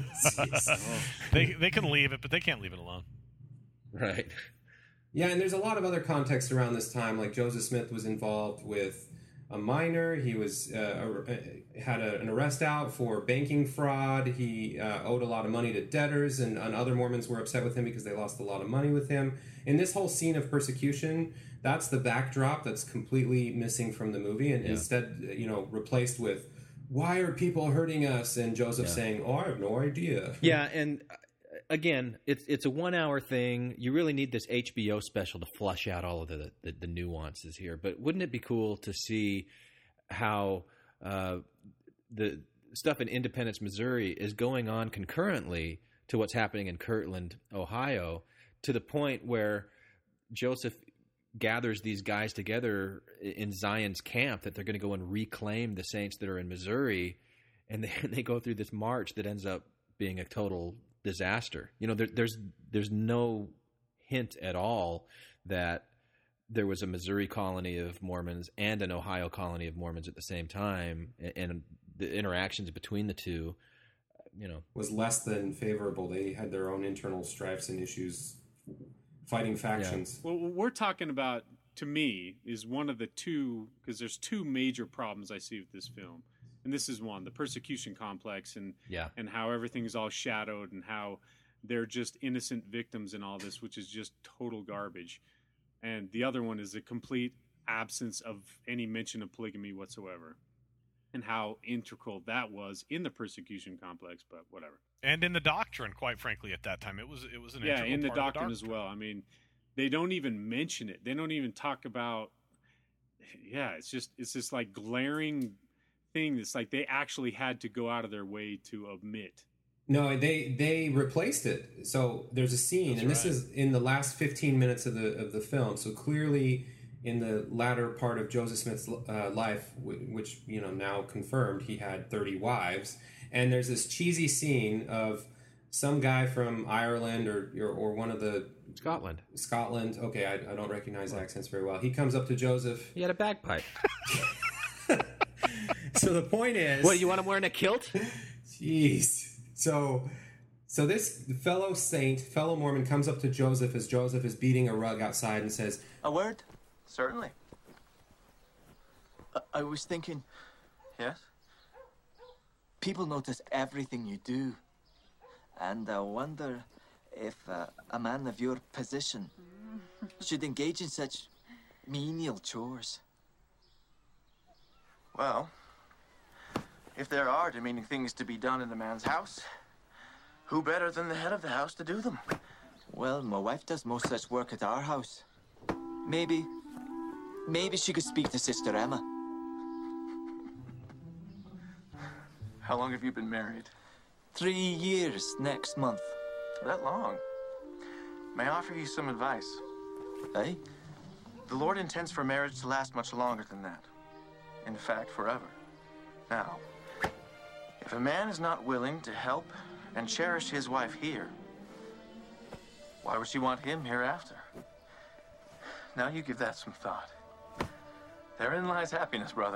They can leave it, but they can't leave it alone. Right. Yeah, and there's a lot of other context around this time. Like Joseph Smith was involved with a minor. He was had an arrest out for banking fraud. He owed a lot of money to debtors, and other Mormons were upset with him because they lost a lot of money with him. And this whole scene of persecution, that's the backdrop that's completely missing from the movie, and instead, replaced with, "Why are people hurting us?" and Joseph saying, "Oh, I have no idea." Yeah, and again, it's a 1 hour thing. You really need this HBO special to flush out all of the nuances here. But wouldn't it be cool to see how the stuff in Independence, Missouri is going on concurrently to what's happening in Kirtland, Ohio, to the point where Joseph gathers these guys together in Zion's camp that they're going to go and reclaim the saints that are in Missouri, and they go through this march that ends up being a total disaster. There's no hint at all that there was a Missouri colony of Mormons and an Ohio colony of Mormons at the same time, and the interactions between the two, was less than favorable. They had their own internal strifes and issues, fighting factions. Yeah. Well, what we're talking about, to me, is one of the two, because there's two major problems I see with this film. And this is one, the persecution complex, and how everything's all shadowed, and how they're just innocent victims in all this, which is just total garbage. And the other one is the complete absence of any mention of polygamy whatsoever, and how integral that was in the persecution complex. But whatever. And in the doctrine, quite frankly, at that time, it was an integral in the part doctrine of the as well. I mean, they don't even mention it. They don't even talk about. Yeah, it's just like glaring thing that's like they actually had to go out of their way to omit. No, they replaced it. So there's a scene, and this is in the last 15 minutes of the film. So clearly, in the latter part of Joseph Smith's life, which now confirmed, he had 30 wives, and there's this cheesy scene of some guy from Ireland or one of the Scotland. Okay, I don't recognize accents very well. He comes up to Joseph. He had a bagpipe. So the point is... What, you want him wearing a kilt? Jeez. So this fellow Mormon comes up to Joseph as Joseph is beating a rug outside and says... A word? Certainly. I was thinking... Yes? People notice everything you do. And I wonder if a man of your position should engage in such menial chores. Well... if there are demeaning things to be done in a man's house, who better than the head of the house to do them? Well, my wife does most such work at our house. Maybe she could speak to Sister Emma. How long have you been married? 3 years next month. That long? May I offer you some advice? Eh? The Lord intends for marriage to last much longer than that. In fact, forever. Now, if a man is not willing to help and cherish his wife here, why would she want him hereafter? Now you give that some thought. Therein lies happiness, brother.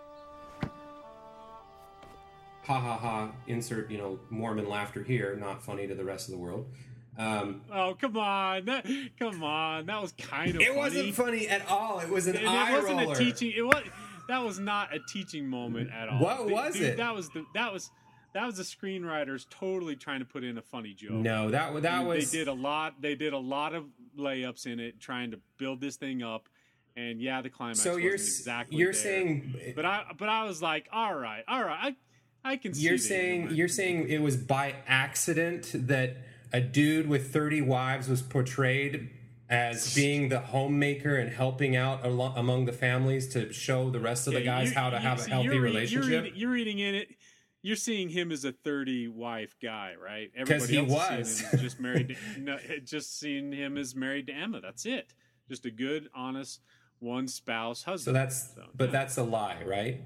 Ha ha ha, insert, Mormon laughter here, not funny to the rest of the world. Oh, come on. That was kind of funny. It wasn't funny at all. It was an eye roller. It wasn't a teaching. That was not a teaching moment at all. What was it? That was the screenwriters totally trying to put in a funny joke. No, that was. They did a lot of layups in it, trying to build this thing up. And yeah, the climax wasn't exactly you're there. saying, but I was like, all right, I can see. You're saying it was by accident that a dude with 30 wives was portrayed as being the homemaker and helping out among the families to show the rest of the guys how to have a healthy relationship. You're reading in it. You're seeing him as a 30-wife guy, right? Because he was just married. Just seeing him as married to Emma. That's it. Just a good, honest, one-spouse husband. That's a lie, right?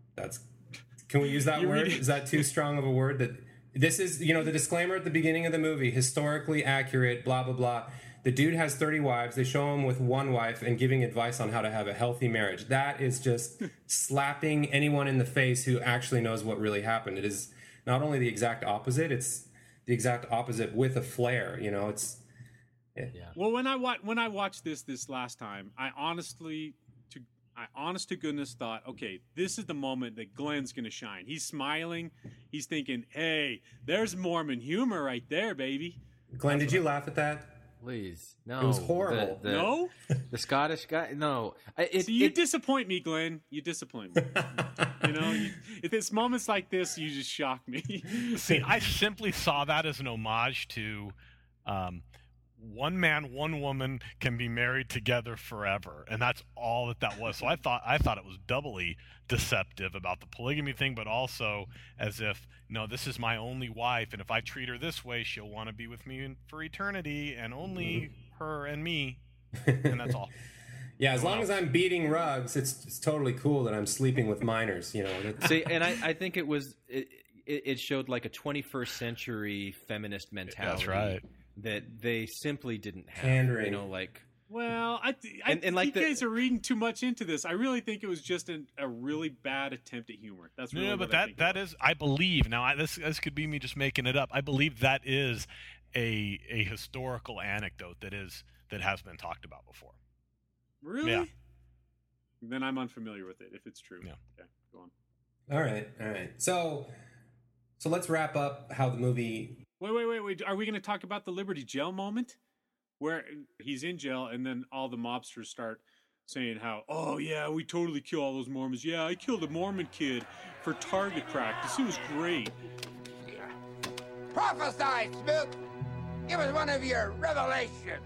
Can we use that word? Is that too strong of a word? That this is, the disclaimer at the beginning of the movie, historically accurate, blah, blah, blah. The dude has 30 wives. They show him with one wife and giving advice on how to have a healthy marriage. That is just slapping anyone in the face who actually knows what really happened. It is not only the exact opposite, it's the exact opposite with a flair. It's... Yeah. Well, when I watched this last time, I honest to goodness thought, okay, this is the moment that Glenn's going to shine. He's smiling. He's thinking, hey, there's Mormon humor right there, baby. Glenn, did you laugh at that? Please, no. It was horrible. No? The Scottish guy? No. You disappoint me, Glenn. You disappoint me. It's moments like this, you just shock me. See, I simply saw that as an homage to... one man, one woman can be married together forever, and that's all that was. So I thought it was doubly deceptive about the polygamy thing, but also as if, no, this is my only wife, and if I treat her this way, she'll want to be with me for eternity, and only her and me, and that's all. Yeah, as long as I'm beating rugs, it's totally cool that I'm sleeping with minors. See, and I think it showed like a 21st century feminist mentality. That's right. That they simply didn't have. Pandering. Well, I think you guys are reading too much into this. I really think it was just a really bad attempt at humor. That's really but that is, I believe. Now, this could be me just making it up. I believe that is a historical anecdote that has been talked about before. Really? Yeah. Then I'm unfamiliar with it. If it's true. Yeah. Okay. Go on. All right. So let's wrap up how the movie. Wait. Are we going to talk about the Liberty Jail moment? Where he's in jail and then all the mobsters start saying how, oh, yeah, we totally kill all those Mormons. Yeah, I killed a Mormon kid for target practice. It was great. Prophesy, Smith! Give us one of your revelations.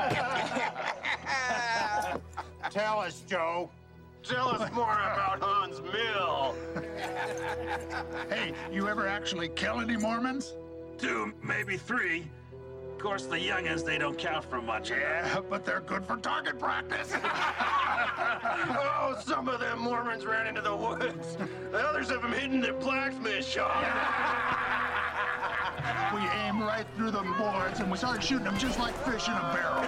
Tell us, Joe. Tell us more about Hans Mill. Hey, you ever actually kill any Mormons? 2, maybe 3. Of course, the youngins, they don't count for much. Yeah, but they're good for target practice. Oh, some of them Mormons ran into the woods. The others have them hidden in their blacksmith shop. We aimed right through the boards and we started shooting them just like fish in a barrel.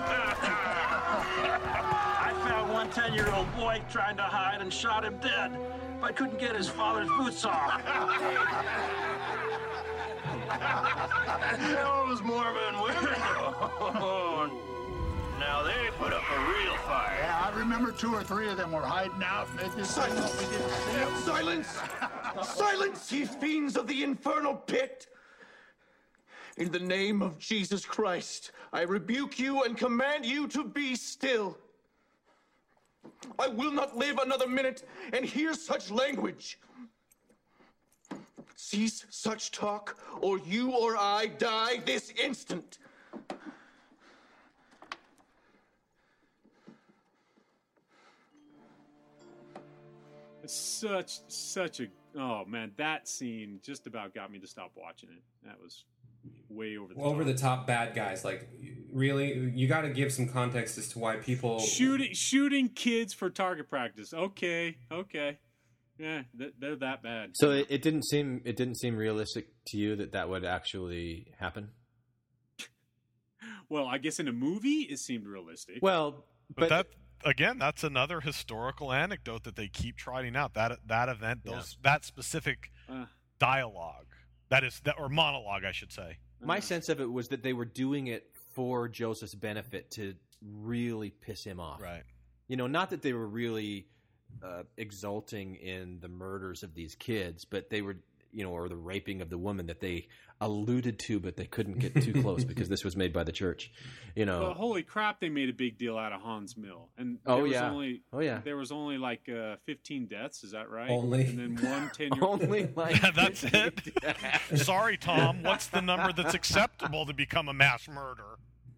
I found one 10-year-old boy trying to hide and shot him dead, but couldn't get his father's boots off. Those Mormon women. Now they put up a real fight. Yeah, I remember 2 or 3 of them were hiding out and they did Silence! Silence, ye fiends of the infernal pit! In the name of Jesus Christ, I rebuke you and command you to be still. I will not live another minute and hear such language. Cease such talk, or you or I die this instant. It's such a Oh man, that scene just about got me to stop watching it. That was way over the top. Over the top bad guys. Like, really, you got to give some context as to why people shooting kids for target practice. Okay, yeah, they're that bad. So it didn't seem realistic to you that would actually happen. Well, I guess in a movie it seemed realistic. Well, but that. Again, that's another historical anecdote that they keep trotting out. That event, that specific dialogue, or monologue, I should say. My sense of it was that they were doing it for Joseph's benefit to really piss him off. Right. Not that they were really exulting in the murders of these kids, but they were, or the raping of the woman that they alluded to, but they couldn't get too close because this was made by the church. Well, holy crap, they made a big deal out of Hans Mill. And there was only like 15 deaths, is that right? Only. And then 1 10-year-old. Only like that's it. Sorry, Tom. What's the number that's acceptable to become a mass murder?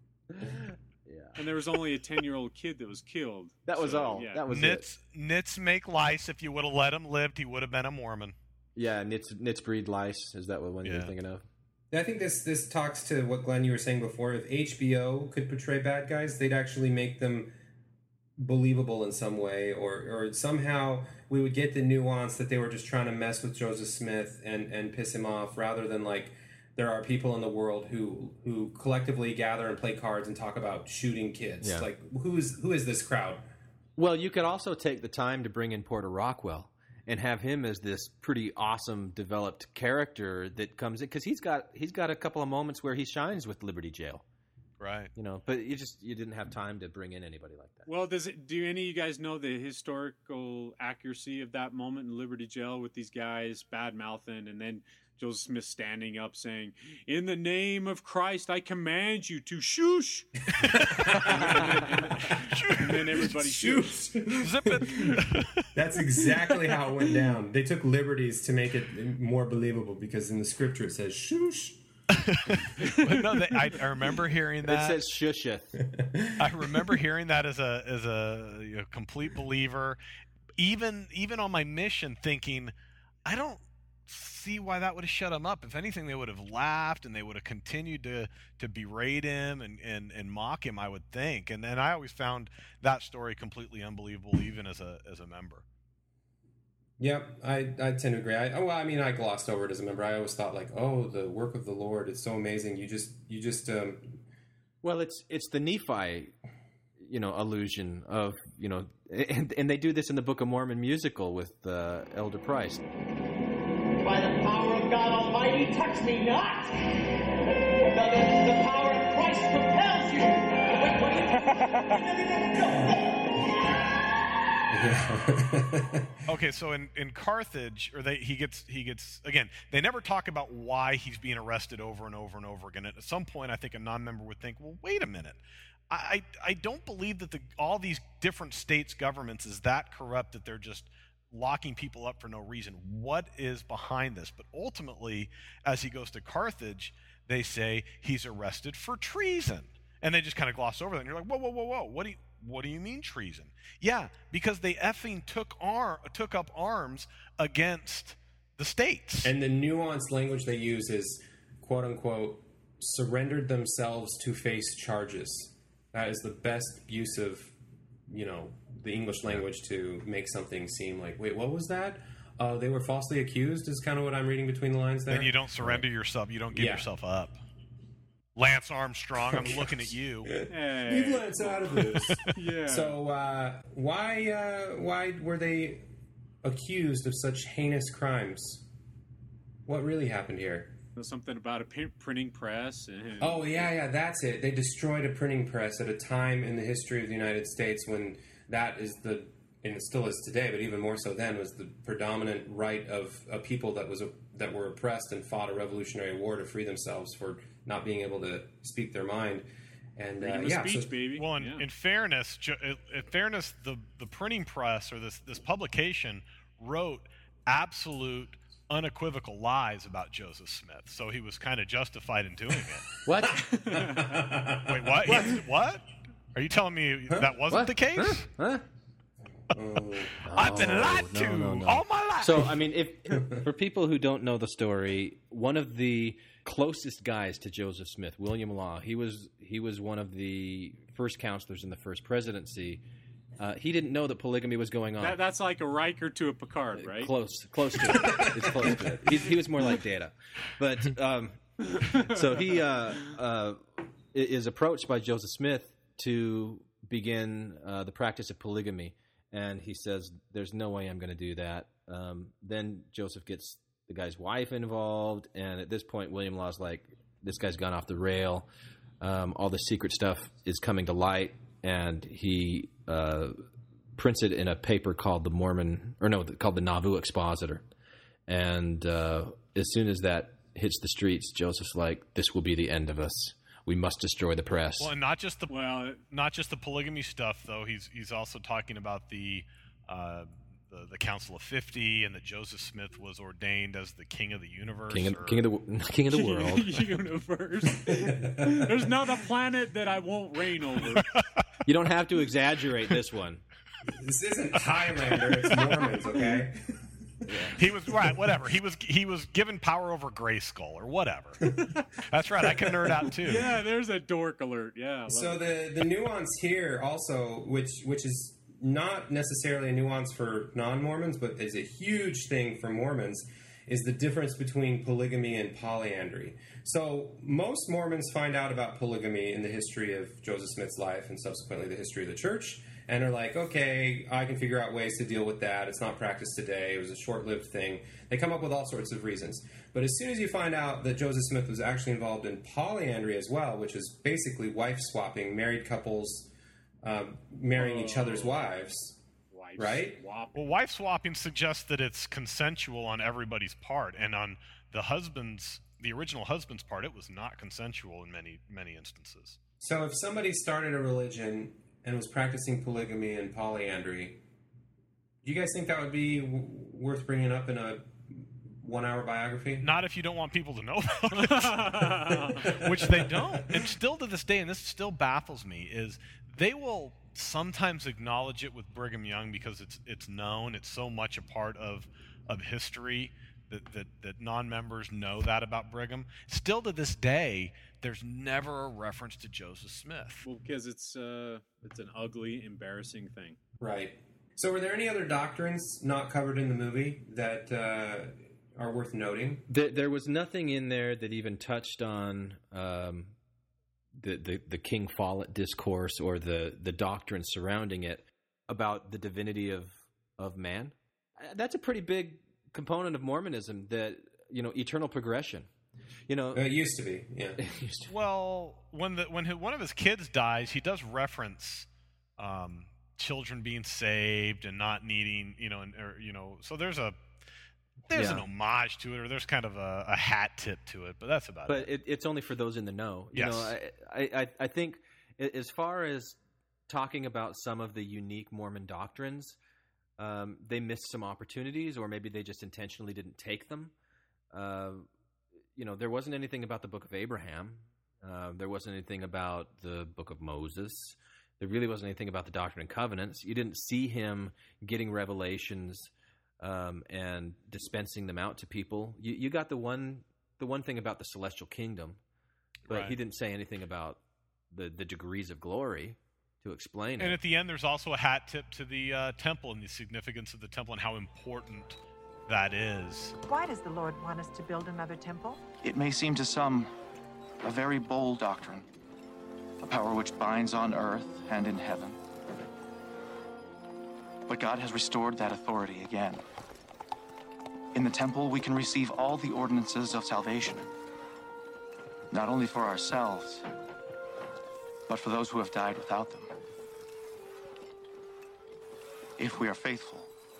And there was only a 10-year-old kid that was killed. That was all. Yeah. That was Nits make lice. If you would have let him live, he would have been a Mormon. Yeah, nits breed lice. Is that what one you're thinking of? I think this talks to what Glenn, you were saying before. If HBO could portray bad guys, they'd actually make them believable in some way, or somehow we would get the nuance that they were just trying to mess with Joseph Smith and piss him off, rather than like there are people in the world who collectively gather and play cards and talk about shooting kids. Yeah. Like who is this crowd? Well, you could also take the time to bring in Porter Rockwell and have him as this pretty awesome developed character that comes in, because he's got a couple of moments where he shines with Liberty Jail, right? But you didn't have time to bring in anybody like that. Well, do any of you guys know the historical accuracy of that moment in Liberty Jail with these guys bad mouthing and then Joseph Smith standing up saying, "In the name of Christ, I command you to shoosh." and then everybody shoots. Zip it. That's exactly how it went down. They took liberties to make it more believable, because in the scripture it says shoosh. I remember hearing that. It says shusheth. I remember hearing that as a complete believer, even on my mission, thinking, I don't see why that would have shut him up. If anything, they would have laughed and they would have continued to berate him and mock him, I would think. And I always found that story completely unbelievable, even as a member. Yep, I tend to agree. I glossed over it as a member. I always thought like, oh, the work of the Lord, it's so amazing. You just Well, it's the Nephi, allusion of, and they do this in the Book of Mormon musical with Elder Price. By the power of God Almighty, touch me not! The power of Christ propels you! Okay, so in Carthage, he gets again. They never talk about why he's being arrested over and over and over again. And at some point, I think a non-member would think, well, wait a minute. I don't believe that all these different states' governments is that corrupt that they're just locking people up for no reason. What is behind this? But ultimately, as he goes to Carthage, they say he's arrested for treason, and they just kind of gloss over that. And you're like, whoa! What do you mean treason? Yeah, because they effing took up arms against the states. And the nuanced language they use is, quote unquote, surrendered themselves to face charges. That is the best use of, the English language to make something seem like, wait, what was that? They were falsely accused is kind of what I'm reading between the lines there. Then you don't surrender yourself. You don't give yourself up. Lance Armstrong, I'm looking at you. Hey. Leave Lance out of this. Yeah. So why were they accused of such heinous crimes? What really happened here? There's something about a printing press. Oh, yeah, that's it. They destroyed a printing press at a time in the history of the United States when that is and it still is today, but even more so then, was the predominant right of a people that were oppressed and fought a revolutionary war to free themselves for not being able to speak their mind. And speech, baby. Well, in fairness, the printing press or this publication wrote absolute unequivocal lies about Joseph Smith, so he was kind of justified in doing it. What? Wait, what? What? Are you telling me that wasn't the case? Huh? I've been lied to all my life. So, I mean, if for people who don't know the story, one of the closest guys to Joseph Smith, William Law, he was one of the first counselors in the first presidency. He didn't know that polygamy was going on. That's like a Riker to a Picard, right? Close to it. It's close to it. He was more like Data. But so he is approached by Joseph Smith to begin the practice of polygamy. And he says, there's no way I'm going to do that. Then Joseph gets the guy's wife involved. And at this point, William Law's like, this guy's gone off the rail. All the secret stuff is coming to light. And he prints it in a paper called called the Nauvoo Expositor. And as soon as that hits the streets, Joseph's like, this will be the end of us. We must destroy the press. Well, and not just the polygamy stuff, though. He's also talking about the Council of 50, and that Joseph Smith was ordained as the king of the universe, king of the world. Universe. There's not a planet that I won't reign over. You don't have to exaggerate this one. This isn't Highlander; it's Mormons, okay? Yeah. He was right. Whatever. He was given power over Grayskull or whatever. That's right. I can nerd out too. Yeah, there's a dork alert. Yeah. So the nuance here also, which is not necessarily a nuance for non-Mormons, but is a huge thing for Mormons, is the difference between polygamy and polyandry. So most Mormons find out about polygamy in the history of Joseph Smith's life and subsequently the history of the church, and are like, okay, I can figure out ways to deal with that. It's not practiced today. It was a short-lived thing. They come up with all sorts of reasons. But as soon as you find out that Joseph Smith was actually involved in polyandry as well, which is basically wife-swapping, married couples marrying each other's wives, right? Well, wife swapping suggests that it's consensual on everybody's part, and on the original husband's part, it was not consensual in many instances. So if somebody started a religion and was practicing polygamy and polyandry, do you guys think that would be worth bringing up in a 1-hour biography? Not if you don't want people to know about it, which they don't. And still to this day, and this still baffles me, is they will sometimes acknowledge it with Brigham Young because it's known, it's so much a part of history that non-members know that about Brigham. Still to this day, there's never a reference to Joseph Smith. Well, because it's an ugly, embarrassing thing. Right. So were there any other doctrines not covered in the movie that are worth noting? There was nothing in there that even touched on the King Follett discourse or the doctrine surrounding it about the divinity of man. That's a pretty big component of Mormonism, that eternal progression. It used to be, yeah. Well, when one of his kids dies, he does reference children being saved and not needing, so there's an homage to it, or there's kind of a hat tip to it, but that's about it. But it's only for those in the know. Yes. I think as far as talking about some of the unique Mormon doctrines, they missed some opportunities, or maybe they just intentionally didn't take them. There wasn't anything about the Book of Abraham. There wasn't anything about the Book of Moses. There really wasn't anything about the Doctrine and Covenants. You didn't see him getting revelations and dispensing them out to people. You got the one thing about the celestial kingdom, but right. He didn't say anything about the degrees of glory to explain it. And at the end, there's also a hat tip to the temple and the significance of the temple and how important that is. Why does the Lord want us to build another temple? It may seem to some a very bold doctrine, a power which binds on earth and in heaven. But God has restored that authority again. In the temple, we can receive all the ordinances of salvation, not only for ourselves, but for those who have died without them. If we are faithful,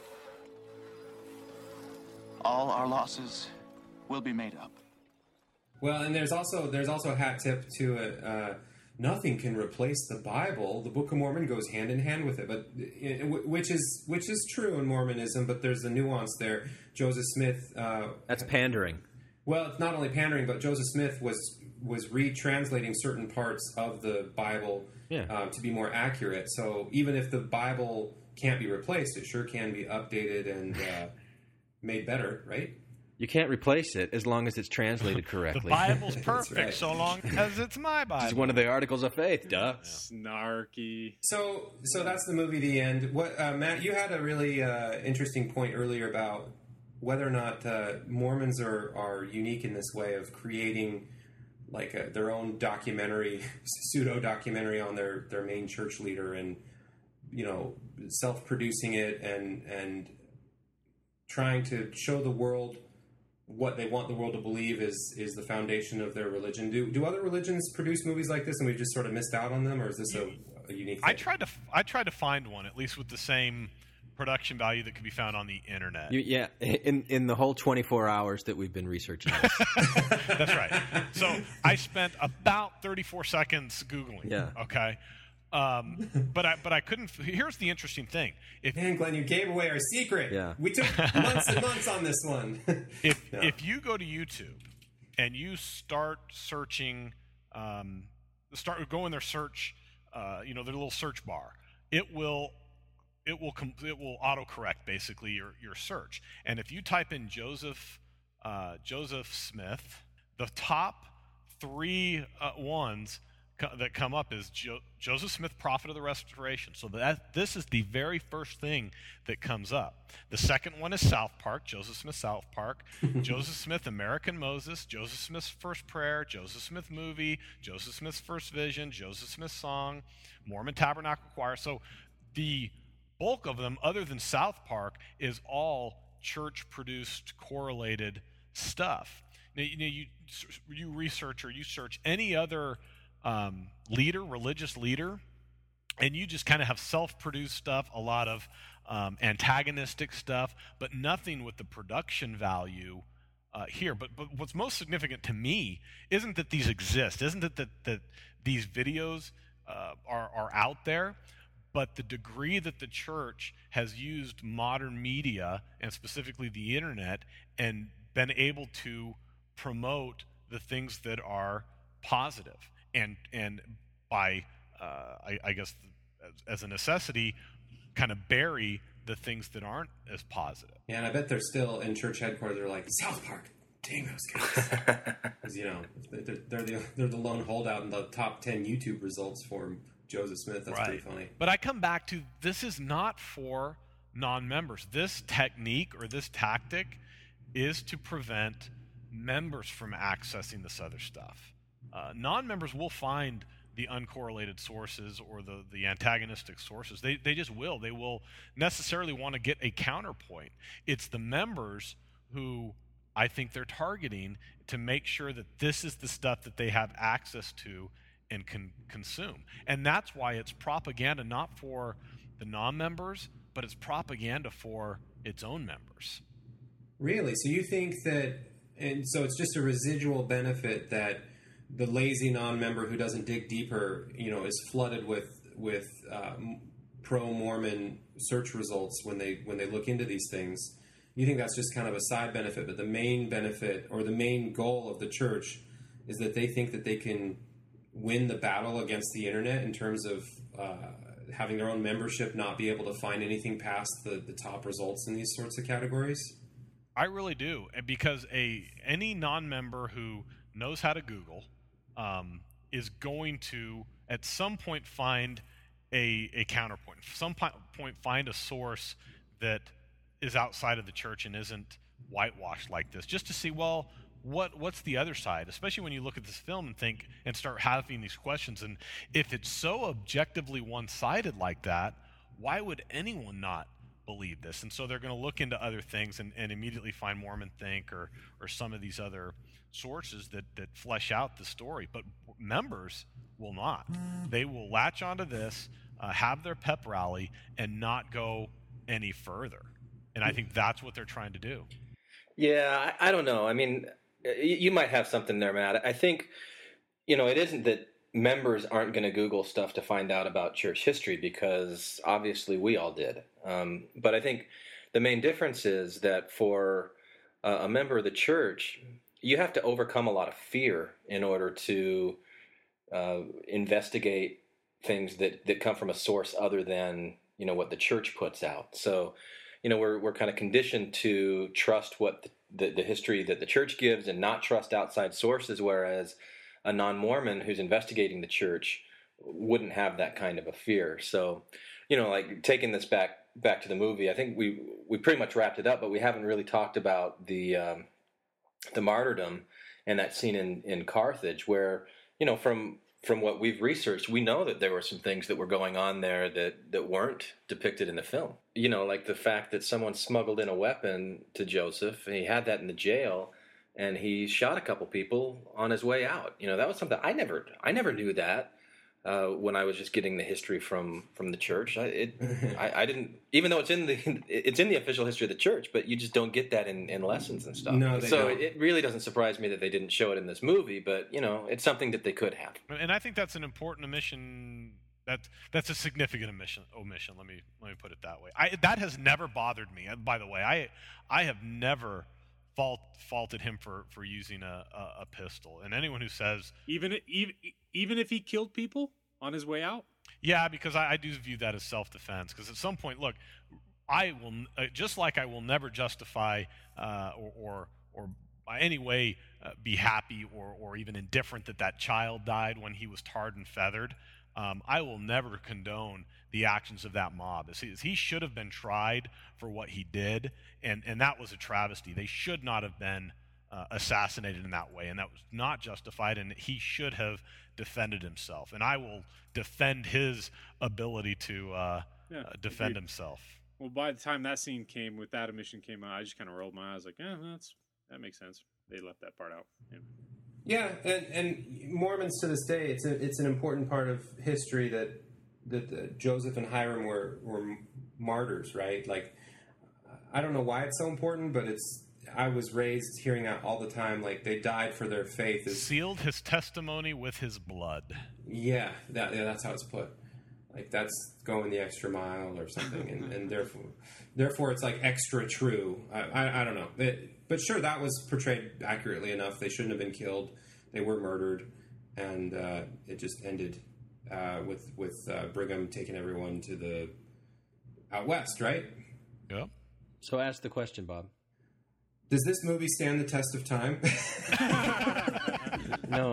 all our losses will be made up. Well, and there's also a hat tip to it. Nothing can replace the Bible. The Book of Mormon goes hand in hand with it, but which is true in Mormonism. But there's a nuance there. Joseph Smith. That's pandering. Well, it's not only pandering, but Joseph Smith was retranslating certain parts of the Bible to be more accurate. So even if the Bible can't be replaced. It sure can be updated and made better, right? You can't replace it as long as it's translated correctly. The Bible's perfect so long as it's my Bible. It's one of the articles of faith, duh. Snarky. So that's the movie, The End. What Matt, you had a really interesting point earlier about whether or not Mormons are unique in this way of creating like their own documentary, pseudo-documentary on their main church leader, and self-producing it and trying to show the world what they want the world to believe is the foundation of their religion. Do other religions produce movies like this, and we've just sort of missed out on them, or is this a unique thing? I tried to find one, at least with the same production value that could be found on the internet. In the whole 24 hours that we've been researching this. That's right. So I spent about 34 seconds Googling. Yeah. Okay. But I couldn't. Here's the interesting thing. Man, Glenn, you gave away our secret. Yeah. We took months and months on this one. If you go to YouTube and you start searching, go in their search, their little search bar, it will autocorrect basically your search. And if you type in Joseph Smith, the top 3 ones that come up is Joseph Smith, Prophet of the Restoration. So this is the very first thing that comes up. The second one is South Park, Joseph Smith, South Park, Joseph Smith, American Moses, Joseph Smith's First Prayer, Joseph Smith Movie, Joseph Smith's First Vision, Joseph Smith Song, Mormon Tabernacle Choir. So the bulk of them, other than South Park, is all church-produced, correlated stuff. Now, you research or you search any other religious leader, and you just kind of have self-produced stuff, a lot of antagonistic stuff, but nothing with the production value here. But what's most significant to me isn't that these exist, isn't that these videos are out there, but the degree that the church has used modern media, and specifically the internet, and been able to promote the things that are positive. And by, I guess, as a necessity, kind of bury the things that aren't as positive. Yeah, and I bet they're still in church headquarters. They're like, South Park, dang those guys. Because, they're the lone holdout in the top 10 YouTube results for Joseph Smith. That's pretty funny. But I come back to, this is not for non-members. This technique or this tactic is to prevent members from accessing this other stuff. Non-members will find the uncorrelated sources or the antagonistic sources. They just will. They will necessarily want to get a counterpoint. It's the members who I think they're targeting to make sure that this is the stuff that they have access to and can consume. And that's why it's propaganda not for the non-members, but it's propaganda for its own members. Really? So you think that, and so it's just a residual benefit that the lazy non-member who doesn't dig deeper, is flooded with pro-Mormon search results when they look into these things. You think that's just kind of a side benefit, but the main benefit or the main goal of the church is that they think that they can win the battle against the internet in terms of having their own membership not be able to find anything past the top results in these sorts of categories? I really do, because any non-member who knows how to Google is going to, at some point, find a counterpoint. At some point, find a source that is outside of the church and isn't whitewashed like this, just to see, well, what's the other side? Especially when you look at this film and start having these questions. And if it's so objectively one-sided like that, why would anyone not believe this? And so they're going to look into other things and immediately find Mormon Think or some of these other sources that flesh out the story. But members will not. They will latch onto this, have their pep rally, and not go any further. And I think that's what they're trying to do. Yeah, I don't know. I mean, you might have something there, Matt. I think, it isn't that members aren't going to Google stuff to find out about church history, because obviously we all did. But I think the main difference is that for a member of the church, you have to overcome a lot of fear in order to investigate things that come from a source other than what the church puts out. So, we're kind of conditioned to trust what the history that the church gives and not trust outside sources, whereas a non-Mormon who's investigating the church wouldn't have that kind of a fear. So, like taking this back to the movie, I think we pretty much wrapped it up, but we haven't really talked about the martyrdom and that scene in Carthage, where from what we've researched, we know that there were some things that were going on there that weren't depicted in the film. Like the fact that someone smuggled in a weapon to Joseph, and he had that in the jail, and he shot a couple people on his way out. That was something I never knew that when I was just getting the history from the church. I didn't, even though it's in the official history of the church, but you just don't get that in lessons and stuff. No, so it really doesn't surprise me that they didn't show it in this movie, but it's something that they could have. And I think that's an important omission. That's a significant omission. Let me put it that way. That has never bothered me. By the way, I have never faulted him for using a pistol. And anyone who says even if he killed people on his way out, yeah, because I do view that as self-defense. Because at some point, look, I will just like I will never justify or by any way be happy or even indifferent that child died when he was tarred and feathered. I will never condone the actions of that mob. He should have been tried for what he did, and that was a travesty. They should not have been assassinated in that way, and that was not justified, and he should have defended himself. And I will defend his ability to defend himself. Well, by the time that scene came, with that omission came out, I just kind of rolled my eyes like, that makes sense. They left that part out. Yeah, and Mormons to this day, it's an important part of history that Joseph and Hyrum were martyrs, right? Like, I don't know why it's so important, but I was raised hearing that all the time. Like, they died for their faith. Sealed his testimony with his blood. Yeah, that's how it's put. Like, that's going the extra mile or something, and therefore it's like extra true. I don't know. But sure, that was portrayed accurately enough. They shouldn't have been killed. They were murdered, and it just ended with Brigham taking everyone to the out west, right? Yep. So ask the question, Bob. Does this movie stand the test of time? No.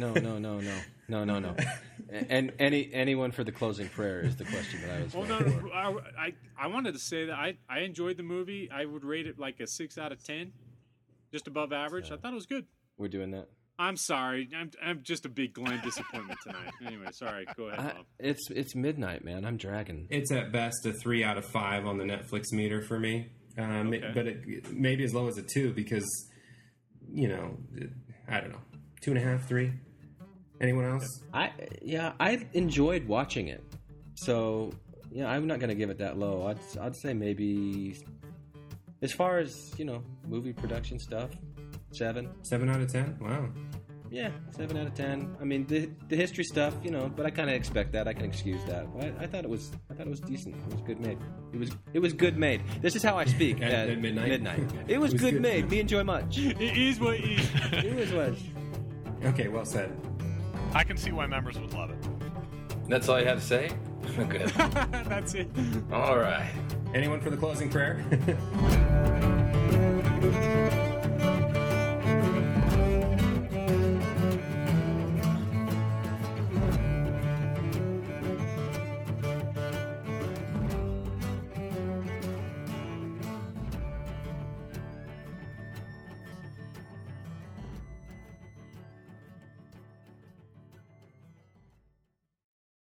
And anyone for the closing prayer is the question that I was. Well, I wanted to say that I enjoyed the movie. I would rate it like a 6 out of 10, just above average. I thought it was good. We're doing that. I'm sorry. I'm just a big Glenn disappointment tonight. Anyway, sorry. Go ahead, Bob. It's midnight, man. I'm dragging. It's at best a 3 out of 5 on the Netflix meter for me. Okay. But it maybe as low as a 2 because, I don't know, 2.5, 3. Anyone else? I enjoyed watching it. So, I'm not going to give it that low. I'd say maybe, as far as, movie production stuff, 7. 7 out of 10? Wow. Yeah, 7 out of 10. I mean, the history stuff, but I kind of expect that. I can excuse that. But I thought it was decent. It was good made. It was good made. This is how I speak at midnight. It was good made. Me enjoy much. It is what it is. It was what. Okay, well said. I can see why members would love it. That's all you have to say? Good. That's it. All right. Anyone for the closing prayer?